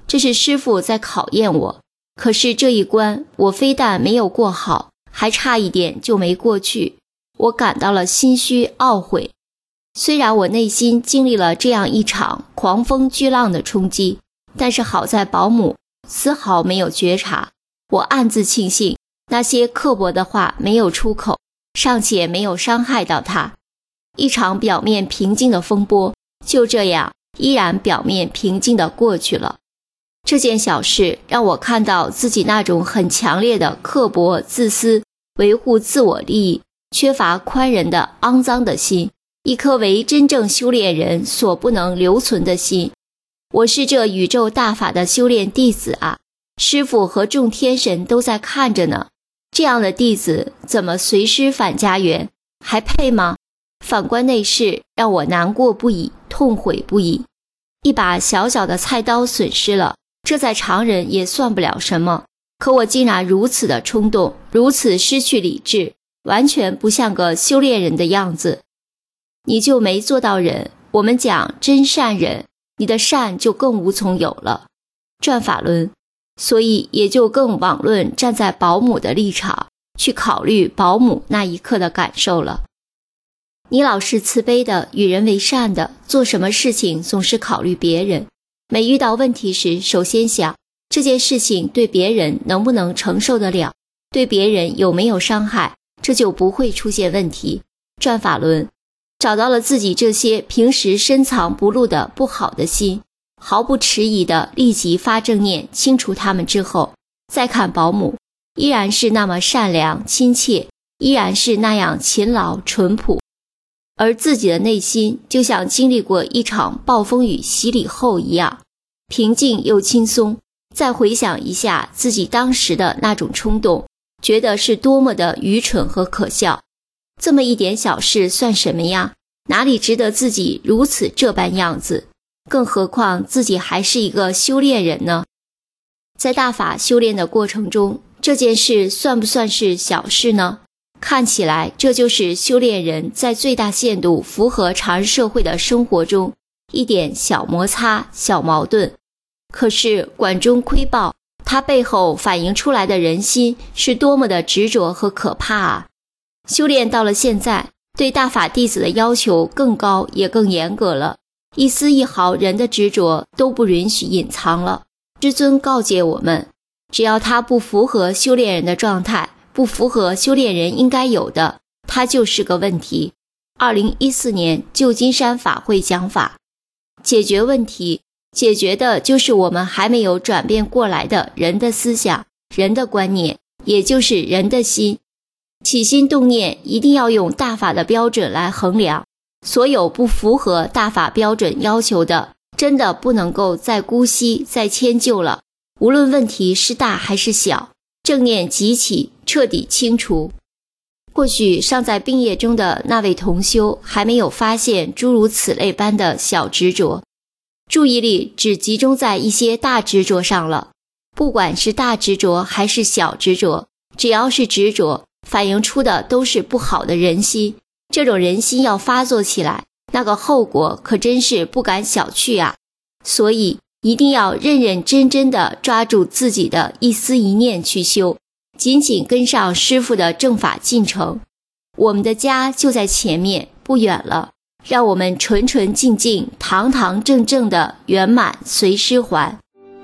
这是师父在考验我。可是这一关我非但没有过好，还差一点就没过去，我感到了心虚懊悔。虽然我内心经历了这样一场狂风巨浪的冲击，但是好在保姆丝毫没有觉察。我暗自庆幸那些刻薄的话没有出口，尚且没有伤害到他。一场表面平静的风波就这样依然表面平静地过去了。这件小事让我看到自己那种很强烈的刻薄、自私、维护自我利益、缺乏宽仁的肮脏的心，一颗为真正修炼人所不能留存的心。我是这宇宙大法的修炼弟子啊，师父和众天神都在看着呢，这样的弟子怎么随师返家园，还配吗？反观内事，让我难过不已，痛悔不已。一把小小的菜刀损失了，这在常人也算不了什么，可我竟然如此的冲动，如此失去理智，完全不像个修炼人的样子。你就没做到忍，我们讲真善忍，你的善就更无从有了。转法轮，所以也就更妄论站在保姆的立场去考虑保姆那一刻的感受了。你老是慈悲的，与人为善的，做什么事情总是考虑别人，每遇到问题时首先想这件事情对别人能不能承受得了，对别人有没有伤害，这就不会出现问题。转法轮，找到了自己这些平时深藏不露的不好的心，毫不迟疑的立即发正念清除它们之后，再看保姆，依然是那么善良亲切，依然是那样勤劳淳朴，而自己的内心就像经历过一场暴风雨洗礼后一样，平静又轻松。再回想一下自己当时的那种冲动，觉得是多么的愚蠢和可笑。这么一点小事算什么呀？哪里值得自己如此这般样子？更何况自己还是一个修炼人呢。在大法修炼的过程中，这件事算不算是小事呢？看起来这就是修炼人在最大限度符合常人社会的生活中一点小摩擦、小矛盾。可是管中窥豹，它背后反映出来的人心是多么的执着和可怕啊！修炼到了现在，对大法弟子的要求更高也更严格了，一丝一毫人的执着都不允许隐藏了。师尊告诫我们，只要他不符合修炼人的状态，不符合修炼人应该有的，它就是个问题。2014年旧金山法会讲法，解决问题，解决的就是我们还没有转变过来的人的思想、人的观念，也就是人的心。起心动念一定要用大法的标准来衡量，所有不符合大法标准要求的，真的不能够再姑息、再迁就了。无论问题是大还是小，正念即起，彻底清除。或许尚在病业中的那位同修还没有发现诸如此类般的小执着，注意力只集中在一些大执着上了。不管是大执着还是小执着，只要是执着，反映出的都是不好的人心。这种人心要发作起来，那个后果可真是不敢小觑啊！所以一定要认认真真地抓住自己的一思一念去修，紧紧跟上师父的正法进程。我们的家就在前面，不远了，让我们纯纯净净、堂堂正正的圆满随师还。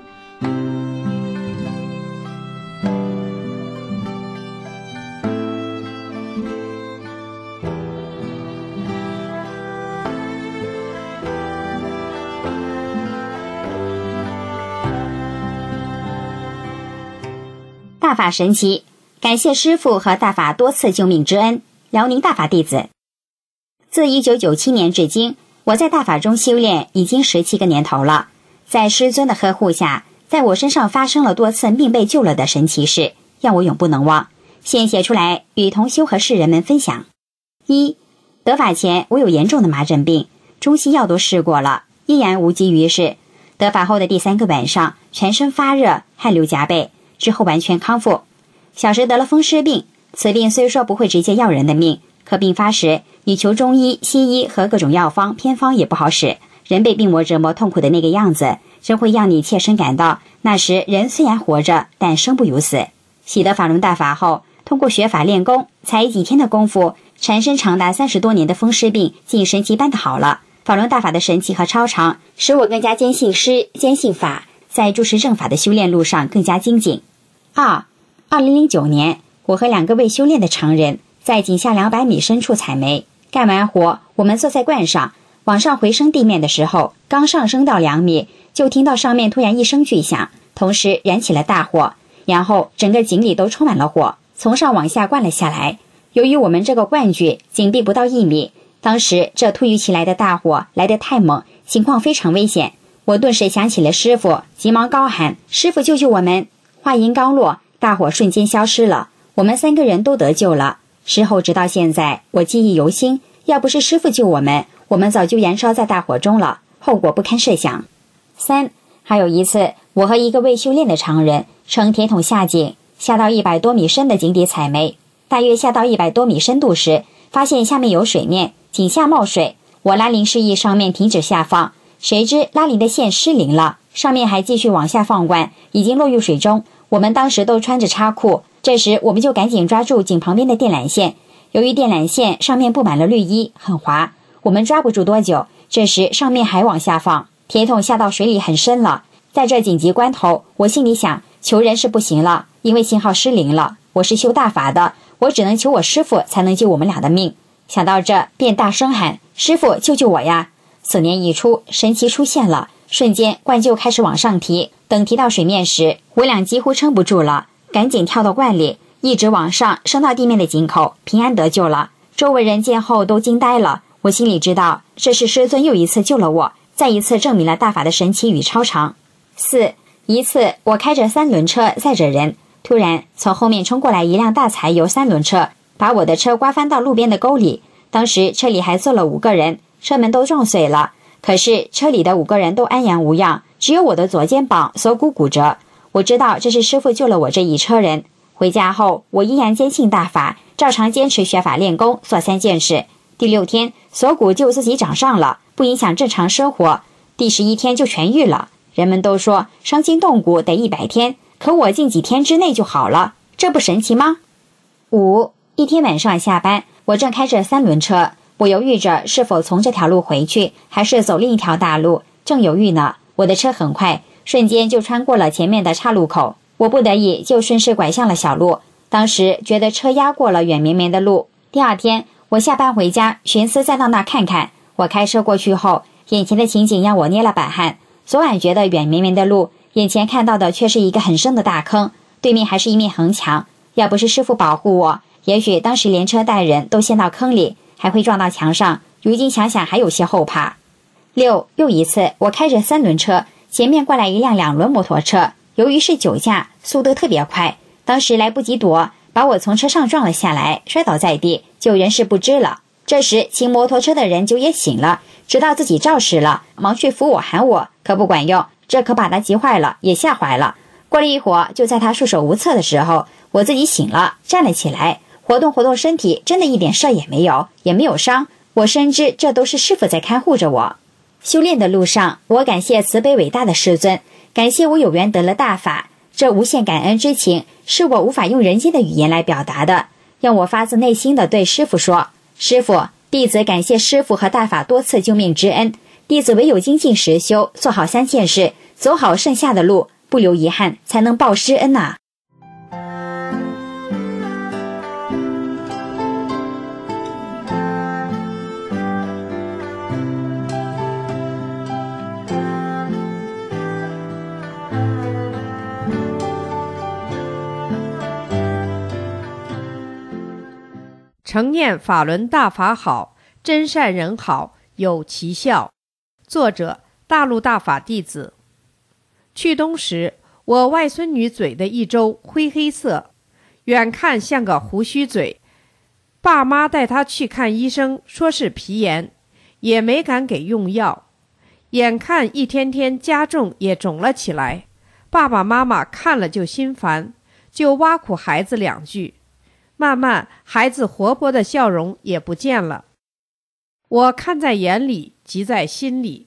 大法神奇，感谢师父和大法多次救命之恩。辽宁大法弟子，自1997年至今，我在大法中修炼已经17个年头了。在师尊的呵护下，在我身上发生了多次命被救了的神奇事，让我永不能忘。现写出来与同修和世人们分享。1. 得法前我有严重的麻疹病，中西药都试过了，依然无济于事。得法后的第3个晚上，全身发热，汗流浃背，之后完全康复。小时得了风湿病，此病虽说不会直接要人的命，可病发时你求中医、西医和各种药方偏方也不好使，人被病魔折磨痛苦的那个样子， 真会让你切身感到，那时人虽然活着，但生不如死。习得法轮大法后，通过学法练功，才几天的功夫，缠身长达30多年的风湿病竟神奇般的好了。法轮大法的神奇和超常，使我更加坚信师，坚信法，在注释正法的修炼路上更加精进。2009年，我和2个未修炼的常人，在井下200米深处采煤，干完活，我们坐在罐上，往上回升地面的时候，刚上升到2米，就听到上面突然一声巨响，同时燃起了大火，然后整个井里都充满了火，从上往下灌了下来。由于我们这个罐具井壁不到1米，当时这突如其来的大火来得太猛，情况非常危险。我顿时想起了师父，急忙高喊：“师父救救我们！”话音刚落，大火瞬间消失了，我们3个人都得救了。事后直到现在，我记忆犹新，要不是师父救我们，我们早就燃烧在大火中了，后果不堪设想。3. 还有一次，我和一个未修炼的常人乘铁桶下井，下到100多米深的井底采煤。大约下到100多米深度时，发现下面有水面，井下冒水，我拉铃示意上面停止下放，谁知拉铃的线失灵了，上面还继续往下放罐，已经落入水中。我们当时都穿着插裤，这时我们就赶紧抓住井旁边的电缆线，由于电缆线上面布满了绿衣，很滑，我们抓不住多久，这时上面还往下放，铁桶下到水里很深了。在这紧急关头，我心里想，求人是不行了，因为信号失灵了，我是修大法的，我只能求我师父才能救我们俩的命。想到这，便大声喊：“师父，救救我呀！”4念一出，神奇出现了，瞬间罐就开始往上提，等提到水面时，我俩几乎撑不住了，赶紧跳到罐里，一直往上升到地面的井口，平安得救了。周围人见后都惊呆了，我心里知道，这是师尊又一次救了我，再一次证明了大法的神奇与超常。4. 一次，我开着3轮车载着人，突然从后面冲过来一辆大柴油3轮车，把我的车刮翻到路边的沟里。当时车里还坐了5个人，车门都撞碎了，可是车里的5个人都安然无恙，只有我的左肩膀锁骨骨折。我知道这是师父救了我这一车人。回家后，我依然坚信大法，照常坚持学法练功，做3件事。第6天，锁骨就自己长上了，不影响正常生活。第11天就痊愈了。人们都说伤筋动骨得100天，可我近几天之内就好了，这不神奇吗？5. 一天晚上下班，我正开着3轮车，我犹豫着是否从这条路回去，还是走另一条大路。正犹豫呢，我的车很快，瞬间就穿过了前面的岔路口，我不得已就顺势拐向了小路。当时觉得车压过了远绵绵的路。第2天，我下班回家，寻思再到那看看。我开车过去后，眼前的情景让我捏了把汗。昨晚觉得远绵绵的路，眼前看到的却是一个很深的大坑，对面还是一面横墙。要不是师父保护我，也许当时连车带人都陷到坑里，还会撞到墙上。如今想想还有些后怕。6. 又一次，我开着3轮车，前面过来一辆2轮摩托车，由于是酒驾，速度特别快，当时来不及躲，把我从车上撞了下来，摔倒在地，就人事不知了。这时骑摩托车的人就也醒了，知道自己肇事了，忙去扶我喊我，可不管用，这可把他急坏了，也吓坏了。过了一会儿，就在他束手无策的时候，我自己醒了，站了起来，活动活动身体，真的一点事也没有，也没有伤。我深知这都是师父在看护着我。修炼的路上，我感谢慈悲伟大的师尊，感谢我有缘得了大法，这无限感恩之情是我无法用人间的语言来表达的，让我发自内心的对师父说：师父，弟子感谢师父和大法多次救命之恩，弟子唯有精进实修，做好3件事，走好剩下的路，不留遗憾，才能报师恩啊。 承念法轮大法好，真善人好，有奇效。作者：大陆大法弟子。去冬时，我外孙女嘴的一周灰黑色，远看像个胡须嘴。爸妈带她去看医生，说是皮炎，也没敢给用药。眼看一天天加重，也肿了起来。爸爸妈妈看了就心烦，就挖苦孩子2句。慢慢，孩子活泼的笑容也不见了。我看在眼里，急在心里。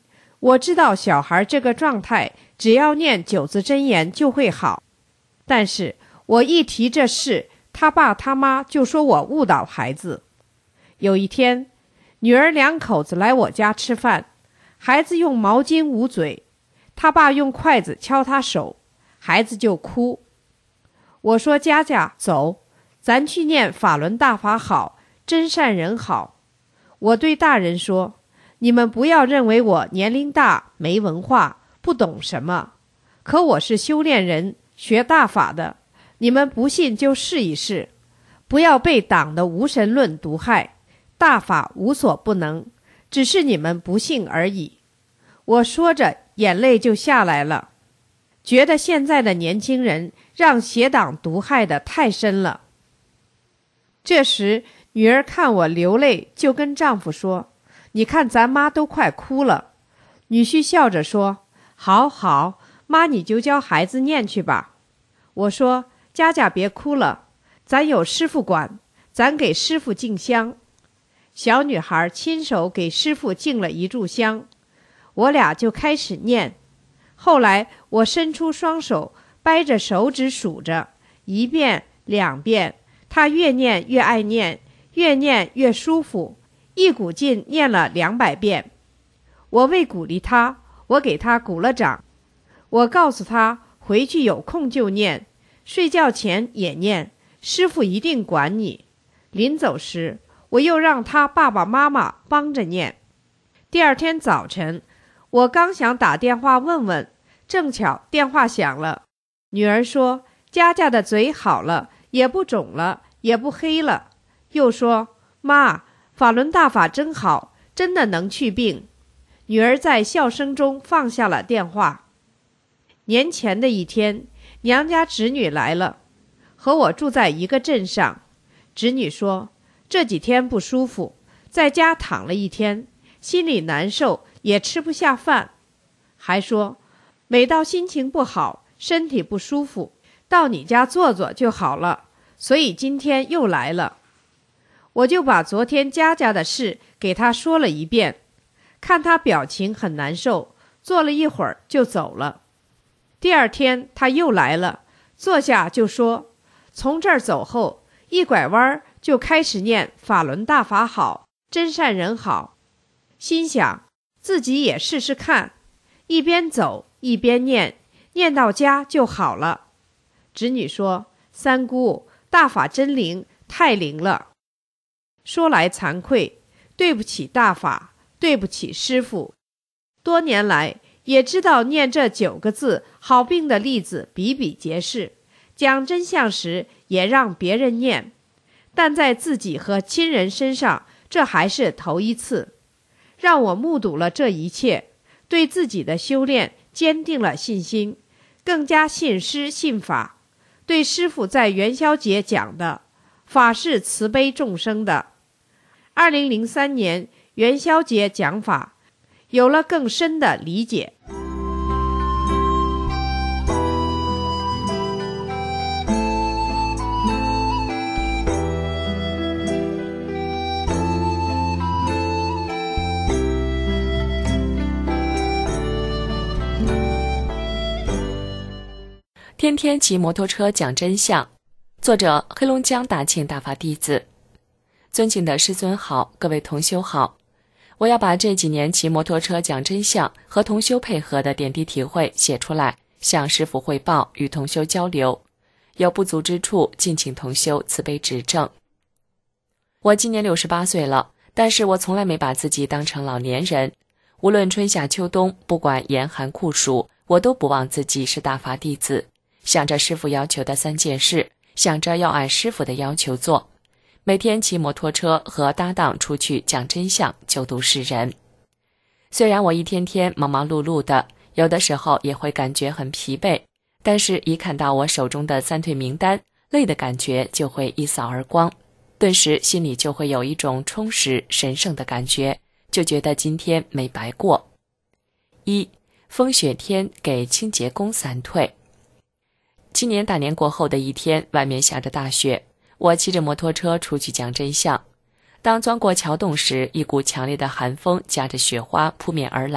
我知道小孩这个状态，只要念九字真言就会好。但是我一提这事，他爸他妈就说我误导孩子。有一天，女儿两口子来我家吃饭，孩子用毛巾捂嘴，他爸用筷子敲他手，孩子就哭。我说佳佳，走，咱去念法轮大法好，真善人好。我对大人说，你们不要认为我年龄大，没文化，不懂什么，可我是修炼人，学大法的，你们不信就试一试，不要被党的无神论毒害，大法无所不能，只是你们不信而已。我说着眼泪就下来了，觉得现在的年轻人让邪党毒害的太深了。这时女儿看我流泪，就跟丈夫说，你看咱妈都快哭了。女婿笑着说，好好，妈你就教孩子念去吧。我说，佳佳别哭了，咱有师傅管，咱给师傅敬香。小女孩亲手给师傅敬了一炷香，我俩就开始念。后来我伸出双手，掰着手指数着，1遍2遍，他越念越爱念，越念越舒服，一股劲念了200遍。我为鼓励他，我给他鼓了掌。我告诉他，回去有空就念，睡觉前也念，师傅一定管你。临走时，我又让他爸爸妈妈帮着念。第二天早晨，我刚想打电话问问，正巧电话响了。女儿说，佳佳的嘴好了，也不肿了，也不黑了。又说，妈，法轮大法真好，真的能去病。女儿在笑声中放下了电话。年前的一天，娘家侄女来了，和我住在一个镇上。侄女说，这几天不舒服，在家躺了一天，心里难受，也吃不下饭。还说，每到心情不好，身体不舒服，到你家坐坐就好了，所以今天又来了。我就把昨天佳佳的事给她说了一遍，看她表情很难受，坐了一会儿就走了。第二天她又来了，坐下就说，从这儿走后，一拐弯就开始念法轮大法好，真善人好。心想自己也试试看，一边走一边念，念到家就好了。侄女说，三姑，大法真灵，太灵了。说来惭愧，对不起大法，对不起师父。多年来也知道念这9个字好病的例子比比皆是，讲真相时也让别人念，但在自己和亲人身上，这还是头一次，让我目睹了这一切，对自己的修炼坚定了信心，更加信师信法。对师父在元宵节讲的法是慈悲众生的，2003年元宵节讲法有了更深的理解。 天天骑摩托车讲真相，作者黑龙江大庆大法弟子。尊敬的师尊好，各位同修好，我要把这几年骑摩托车讲真相和同修配合的点滴体会写出来，向师父汇报，与同修交流。有不足之处，敬请同修慈悲指正。我今年68岁了，但是我从来没把自己当成老年人。无论春夏秋冬，不管严寒酷暑，我都不忘自己是大法弟子，想着师父要求的3件事，想着要按师父的要求做。每天骑摩托车和搭档出去讲真相，救度世人。虽然我一天天忙忙碌碌的，有的时候也会感觉很疲惫，但是一看到我手中的3退名单，累的感觉就会一扫而光，顿时心里就会有一种充实神圣的感觉，就觉得今天没白过。1. 风雪天给清洁工3退。今年大年过后的一天，外面下着大雪，我骑着摩托车出去讲真相。当钻过桥洞时，一股强烈的寒风夹着雪花扑面而来，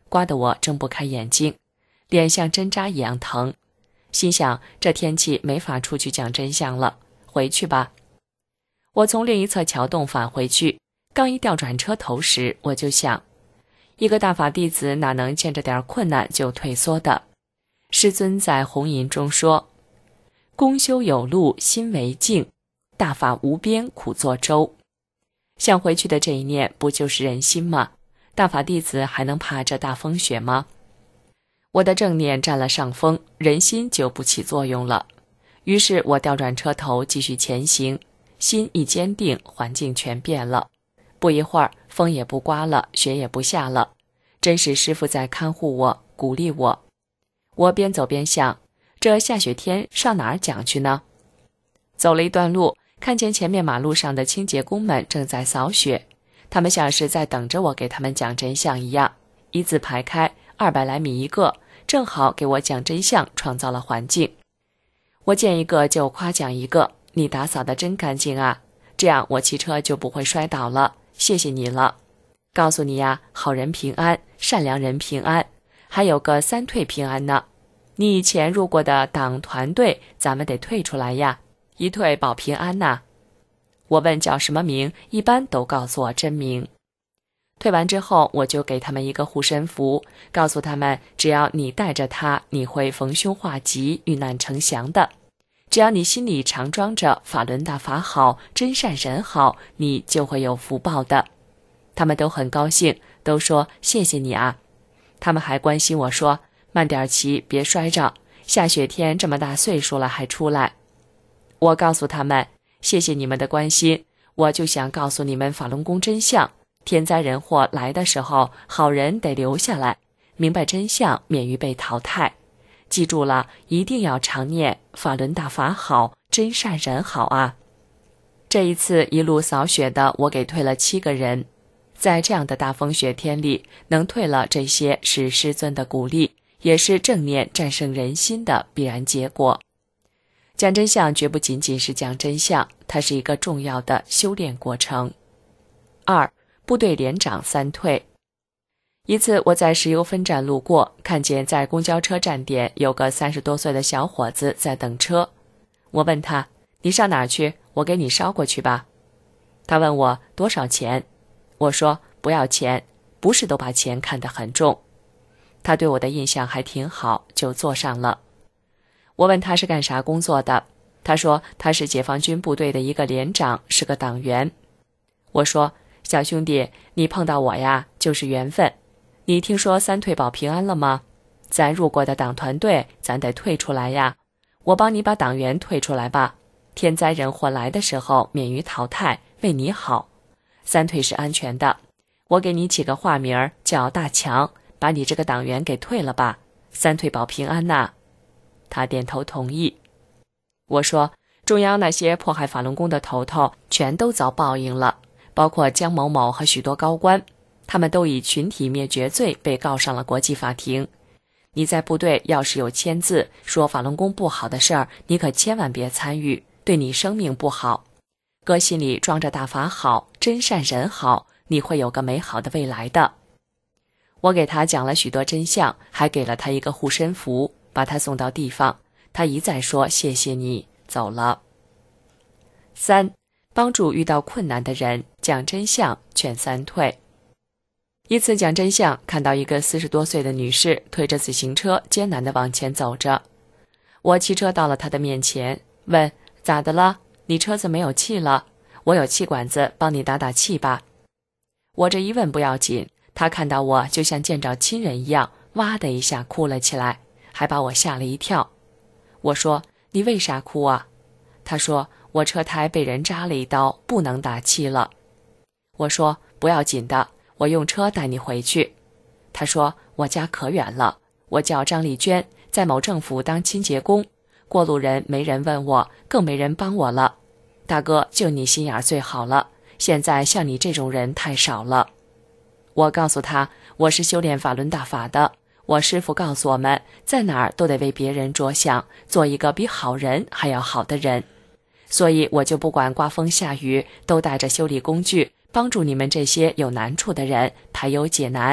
刮得我睁不开眼睛，脸像针扎一样疼。心想这天气没法出去讲真相了，回去吧。我从另一侧桥洞返回去，刚一调转车头时，我就想，一个大法弟子哪能见着点困难就退缩的？师尊在红吟中说，公修有路心为镜，大法无边苦作舟。想回去的这一念不就是人心吗？大法弟子还能怕这大风雪吗？我的正念占了上风，人心就不起作用了。于是我调转车头继续前行，心一坚定，环境全变了。不一会儿，风也不刮了，雪也不下了，真是师父在看护我，鼓励我。我边走边想，这下雪天上哪儿讲去呢？走了一段路，看见前面马路上的清洁工们正在扫雪，他们像是在等着我给他们讲真相一样，一字排开，200来米一个，正好给我讲真相创造了环境。我见一个就夸奖一个，你打扫得真干净啊，这样我骑车就不会摔倒了，谢谢你了。告诉你呀，好人平安，善良人平安，还有个3退平安呢。你以前入过的党团队，咱们得退出来呀，一退保平安呐。我问叫什么名，一般都告诉我真名。退完之后，我就给他们一个护身符，告诉他们，只要你带着它，你会逢凶化吉，遇难成祥的。只要你心里常装着法轮大法好，真善人好，你就会有福报的。他们都很高兴，都说谢谢你啊。他们还关心我说，慢点骑，别摔着，下雪天这么大岁数了还出来。我告诉他们，谢谢你们的关心，我就想告诉你们法轮功真相，天灾人祸来的时候，好人得留下来，明白真相，免于被淘汰。记住了，一定要常念法轮大法好，真善人好啊。这一次一路扫雪的，我给退了7个人。在这样的大风雪天里，能退了这些是师尊的鼓励，也是正念战胜人心的必然结果。讲真相绝不仅仅是讲真相，它是一个重要的修炼过程。2. 部队连长3退。一次我在石油分站路过，看见在公交车站点有个30多岁的小伙子在等车。我问他，你上哪儿去？我给你捎过去吧。他问我多少钱，我说不要钱，不是都把钱看得很重。他对我的印象还挺好，就坐上了。我问他是干啥工作的，他说他是解放军部队的一个连长，是个党员。我说，小兄弟，你碰到我呀，就是缘分。你听说3退保平安了吗？咱入过的党团队，咱得退出来呀。我帮你把党员退出来吧，天灾人祸来的时候免于淘汰，为你好。3退是安全的，我给你起个化名叫大强，把你这个党员给退了吧，3退保平安呐。他点头同意。我说，中央那些迫害法轮功的头头全都遭报应了，包括江某某和许多高官，他们都以群体灭绝罪被告上了国际法庭。你在部队要是有签字说法轮功不好的事儿，你可千万别参与，对你生命不好。哥心里装着大法好，真善人好，你会有个美好的未来的。我给他讲了许多真相，还给了他一个护身符，把他送到地方。他一再说谢谢你，走了。3. 帮助遇到困难的人，讲真相，劝3退。一次讲真相，看到一个40多岁的女士推着自行车艰难地往前走着。我骑车到了她的面前，问咋的了？你车子没有气了？我有气管子，帮你打打气吧。我这一问不要紧，她看到我就像见着亲人一样，哇的一下哭了起来，还把我吓了一跳。我说，你为啥哭啊？她说，我车胎被人扎了一刀，不能打气了。我说，不要紧的，我用车带你回去。她说，我家可远了，我叫张丽娟，在某政府当清洁工，过路人没人问我，更没人帮我了。大哥，就你心眼最好了，现在像你这种人太少了。我告诉他，我是修炼法轮大法的，我师父告诉我们，在哪儿都得为别人着想，做一个比好人还要好的人。所以我就不管刮风下雨，都带着修理工具，帮助你们这些有难处的人排忧解难。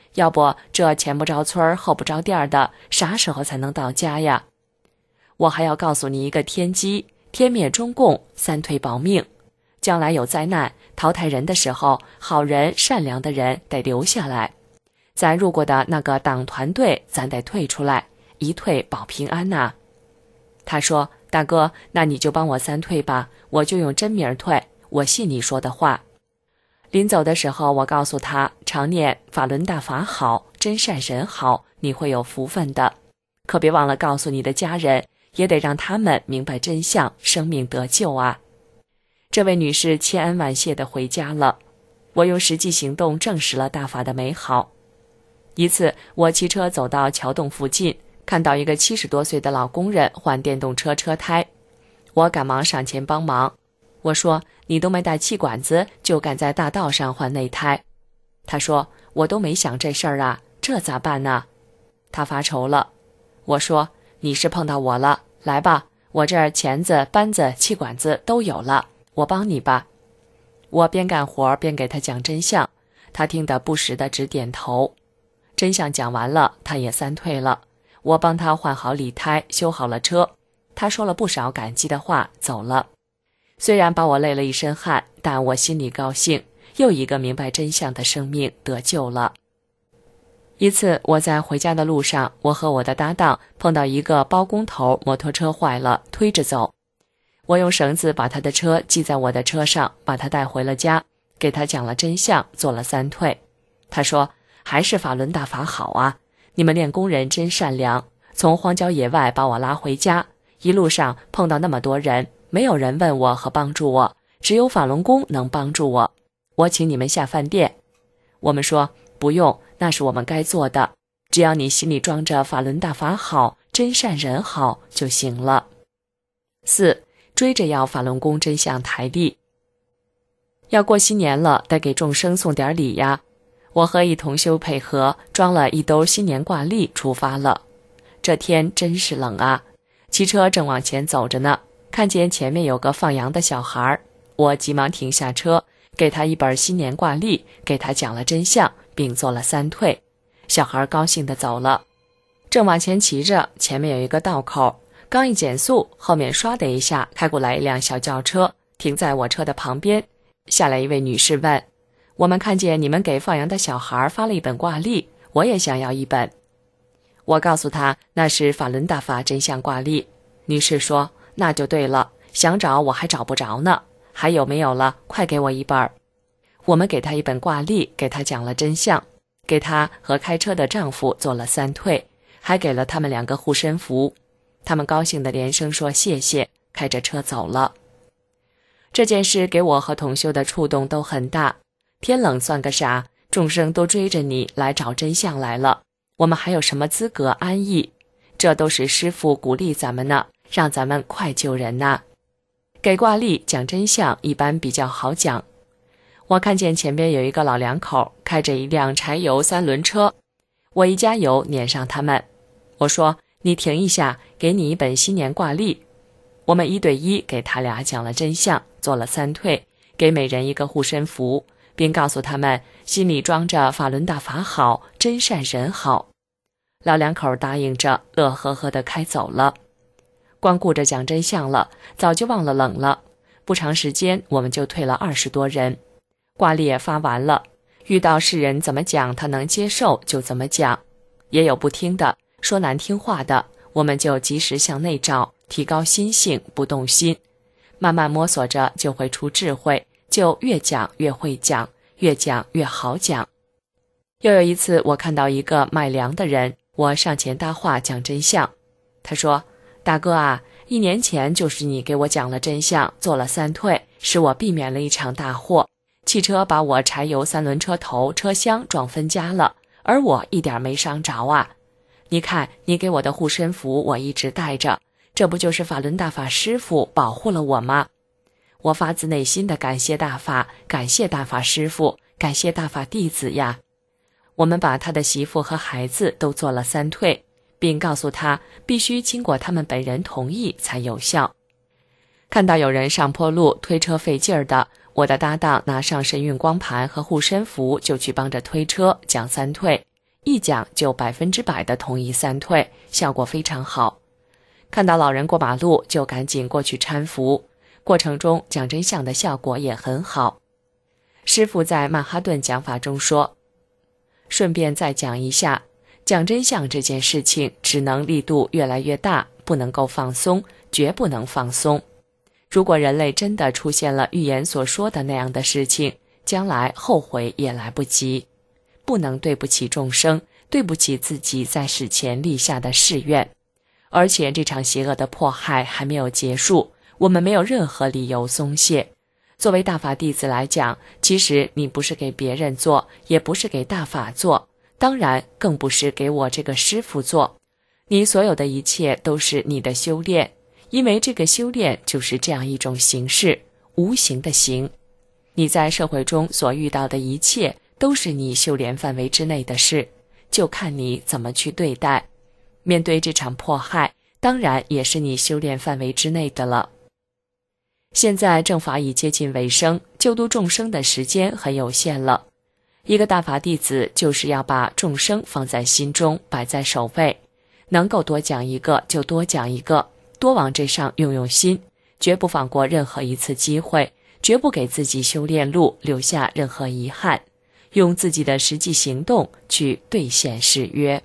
要不这前不着村后不着店的，啥时候才能到家呀？我还要告诉你一个天机，天灭中共，三退保命。将来有灾难淘汰人的时候，好人善良的人得留下来，咱入过的那个党团队咱得退出来，一退保平安呐。他说，大哥，那你就帮我三退吧，我就用真名退，我信你说的话。临走的时候，我告诉他，常念法轮大法好，真善人好，你会有福分的。可别忘了告诉你的家人，也得让他们明白真相，生命得救啊。这位女士千恩万谢地回家了。我用实际行动证实了大法的美好。一次，我骑车走到桥洞附近，看到一个70多岁的老工人换电动车车胎，我赶忙上前帮忙。我说，你都没带气管子，就敢在大道上换内胎。他说，我都没想这事儿啊，这咋办呢？他发愁了。我说，你是碰到我了，来吧，我这儿钳子、扳子、气管子都有了，我帮你吧。我边干活边给他讲真相，他听得不时地直点头。真相讲完了，他也三退了。我帮他换好里胎，修好了车，他说了不少感激的话，走了。虽然把我累了一身汗，但我心里高兴，又一个明白真相的生命得救了。一次，我在回家的路上，我和我的搭档碰到一个包工头摩托车坏了，推着走。我用绳子把他的车系在我的车上，把他带回了家，给他讲了真相，做了三退。他说，还是法轮大法好啊，你们练工人真善良，从荒郊野外把我拉回家，一路上碰到那么多人，没有人问我和帮助我，只有法轮功能帮助我。我请你们下饭店。我们说，不用，那是我们该做的，只要你心里装着法轮大法好，真善人好就行了。4. 追着要法轮功真相台历。要过新年了，得给众生送点礼呀。我和一同修配合，装了一兜新年挂历出发了。这天真是冷啊，骑车正往前走着呢，看见前面有个放羊的小孩，我急忙停下车，给他一本新年挂历，给他讲了真相，并做了三退。小孩高兴地走了。正往前骑着，前面有一个道口，刚一减速，后面唰的一下开过来一辆小轿车，停在我车的旁边。下来一位女士问，我们看见你们给放羊的小孩发了一本挂历，我也想要一本。我告诉她，那是法轮大法真相挂历。女士说，那就对了，想找我还找不着呢，还有没有了，快给我一本。我们给她一本挂历，给她讲了真相，给她和开车的丈夫做了三退，还给了他们2个护身符。他们高兴地连声说谢谢，开着车走了。这件事给我和同修的触动都很大。天冷算个啥，众生都追着你来找真相来了，我们还有什么资格安逸？这都是师父鼓励咱们呢，让咱们快救人呐。给挂历讲真相一般比较好讲。我看见前边有一个老两口开着一辆柴油3轮车，我一加油撵上他们，我说，你停一下，给你一本新年挂历。我们1对1给他俩讲了真相，做了三退，给每人1个护身符，并告诉他们心里装着法轮大法好，真善人好。老两口答应着，乐呵呵地开走了。光顾着讲真相了，早就忘了冷了。不长时间，我们就退了20多人。挂历也发完了，遇到世人怎么讲他能接受就怎么讲，也有不听的，说难听话的，我们就及时向内照，提高心性，不动心。慢慢摸索着就会出智慧，就越讲越会讲，越讲越好讲。又有一次，我看到一个卖粮的人，我上前搭话讲真相。他说，大哥啊，1年前就是你给我讲了真相，做了三退，使我避免了一场大祸。汽车把我柴油3轮车头车厢撞分家了，而我一点没伤着啊。你看，你给我的护身符我一直带着，这不就是法轮大法师父保护了我吗？我发自内心的感谢大法，感谢大法师父，感谢大法弟子呀。我们把他的媳妇和孩子都做了三退，并告诉他必须经过他们本人同意才有效。看到有人上坡路推车费劲儿的，我的搭档拿上神运光盘和护身符就去帮着推车讲三退， 一讲就100%的同意3退，效果非常好。看到老人过马路就赶紧过去搀扶，过程中讲真相的效果也很好。师父在曼哈顿讲法中说，顺便再讲一下，讲真相这件事情只能力度越来越大，不能够放松，绝不能放松。如果人类真的出现了预言所说的那样的事情，将来后悔也来不及，不能对不起众生，对不起自己在死前立下的誓愿。而且这场邪恶的迫害还没有结束，我们没有任何理由松懈。作为大法弟子来讲，其实你不是给别人做，也不是给大法做，当然更不是给我这个师父做。你所有的一切都是你的修炼，因为这个修炼就是这样一种形式，无形的形。你在社会中所遇到的一切都是你修炼范围之内的事，就看你怎么去对待。面对这场迫害，当然也是你修炼范围之内的了。现在正法已接近尾声，救度众生的时间很有限了。一个大法弟子就是要把众生放在心中，摆在首位，能够多讲一个就多讲一个，多往这上用心，绝不放过任何一次机会，绝不给自己修炼路留下任何遗憾，用自己的实际行动去兑现誓约。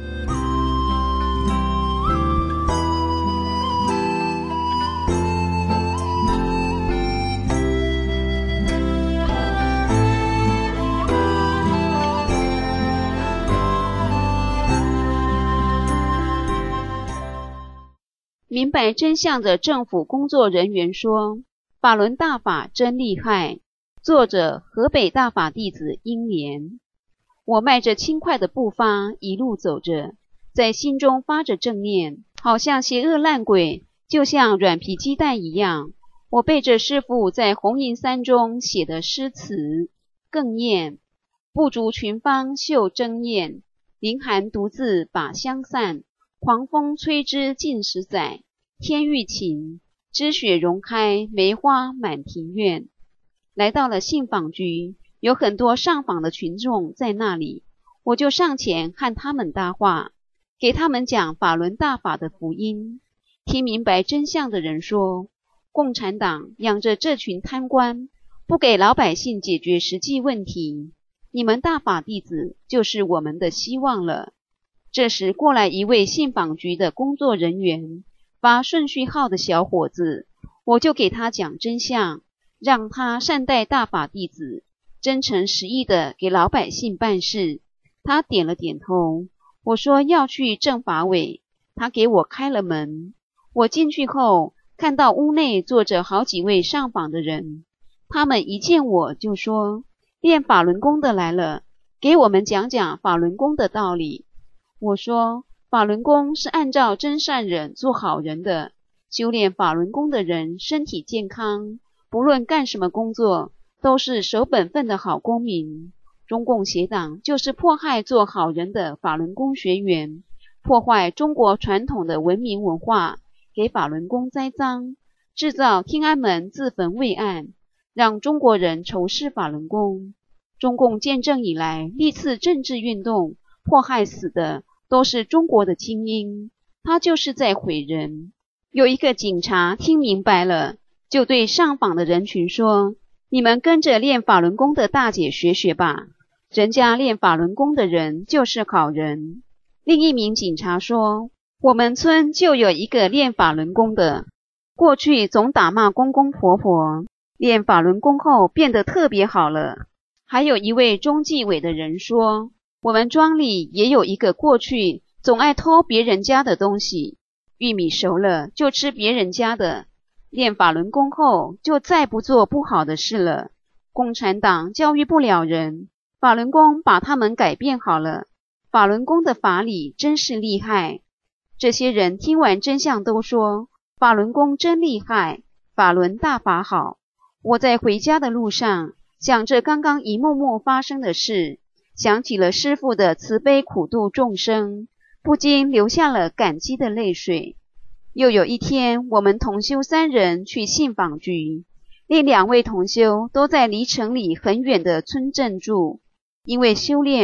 明白真相的政府工作人员说，法轮大法真厉害。作者河北大法弟子英莲。我迈着轻快的步伐一路走着，在心中发着正念，好像邪恶烂鬼，就像软皮鸡蛋一样。我背着师父在红云山中写的诗词，更念：不逐群芳秀争艳，凌寒独自把香散。狂风吹枝近10载，天欲晴，枝雪融开，梅花满庭院。来到了信访局，有很多上访的群众在那里，我就上前和他们搭话，给他们讲法轮大法的福音。听明白真相的人说，共产党养着这群贪官，不给老百姓解决实际问题，你们大法弟子就是我们的希望了。这时过来一位信访局的工作人员，发顺序号的小伙子，我就给他讲真相，让他善待大法弟子，真诚实意的给老百姓办事。他点了点头，我说要去政法委，他给我开了门。我进去后，看到屋内坐着好几位上访的人，他们一见我就说，练法轮功的来了，给我们讲讲法轮功的道理。我说，法轮功是按照真善忍做好人的，修炼法轮功的人身体健康，不论干什么工作，都是守本分的好公民。中共邪党就是迫害做好人的法轮功学员，破坏中国传统的文明文化，给法轮功栽赃，制造天安门自焚未案，让中国人仇视法轮功。中共建政以来历次政治运动，迫害死的都是中国的精英，他就是在毁人。有一个警察听明白了，就对上访的人群说，你们跟着练法轮功的大姐学学吧，人家练法轮功的人就是好人。另一名警察说，我们村就有一个练法轮功的，过去总打骂公公婆婆，练法轮功后变得特别好了。还有一位中纪委的人说，我们庄里也有一个过去总爱偷别人家的东西，玉米熟了就吃别人家的，练法轮功后就再不做不好的事了。共产党教育不了人，法轮功把他们改变好了。法轮功的法理真是厉害。这些人听完真相都说，法轮功真厉害，法轮大法好。我在回家的路上想着刚刚一幕幕发生的事，想起了师父的慈悲苦度众生，不禁流下了感激的泪水。又有一天，我们同修3人去信访局，另2位同修都在离城里很远的村镇住。因为修炼，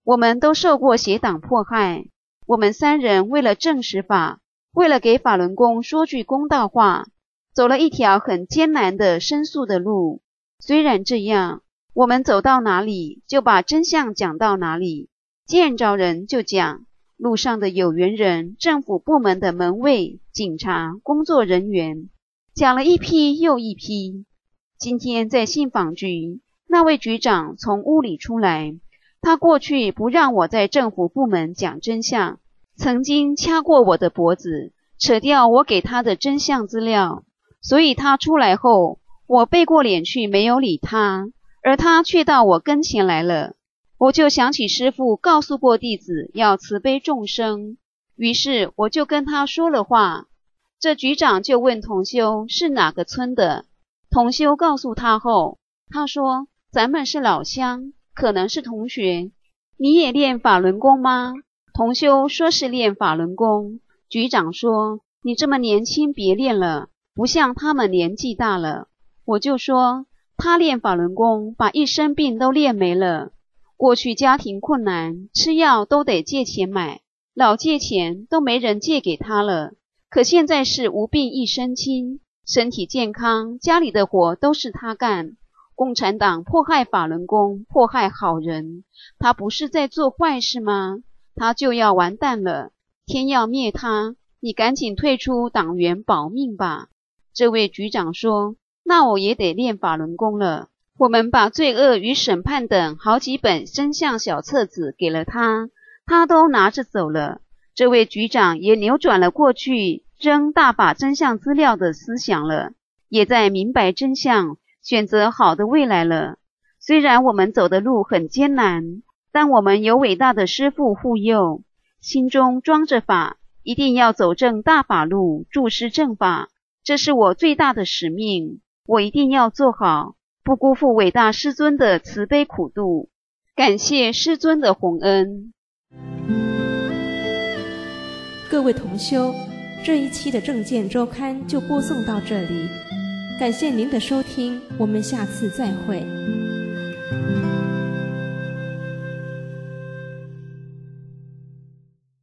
我们都受过邪党迫害，我们3人为了正实法，为了给法轮功说句公道话，走了一条很艰难的申诉的路。虽然这样，我们走到哪里就把真相讲到哪里，见着人就讲，路上的有缘人、政府部门的门卫、警察、工作人员，讲了一批又一批。今天在信访局，那位局长从屋里出来，他过去不让我在政府部门讲真相，曾经掐过我的脖子，扯掉我给他的真相资料，所以他出来后，我背过脸去没有理他，而他却到我跟前来了。我就想起师父告诉过弟子要慈悲众生，于是我就跟他说了话。这局长就问同修是哪个村的，同修告诉他后，他说咱们是老乡，可能是同学。你也练法轮功吗？同修说是练法轮功。局长说你这么年轻别练了，不像他们年纪大了。我就说他练法轮功把一身病都练没了，过去家庭困难，吃药都得借钱买，老借钱都没人借给他了，可现在是无病一身轻，身体健康，家里的活都是他干。共产党迫害法轮功，迫害好人，他不是在做坏事吗？他就要完蛋了，天要灭他，你赶紧退出党员保命吧。这位局长说，那我也得练法轮功了。我们把罪恶与审判等好几本真相小册子给了他，他都拿着走了。这位局长也扭转了过去扔大把真相资料的思想了，也在明白真相，选择好的未来了。虽然我们走的路很艰难，但我们有伟大的师父护佑，心中装着法，一定要走正大法路，注师正法，这是我最大的使命，我一定要做好，不辜负伟大师尊的慈悲苦度。感谢师尊的洪恩。 各位同修，这一期的正见周刊就播送到这里，感谢您的收听，我们下次再会。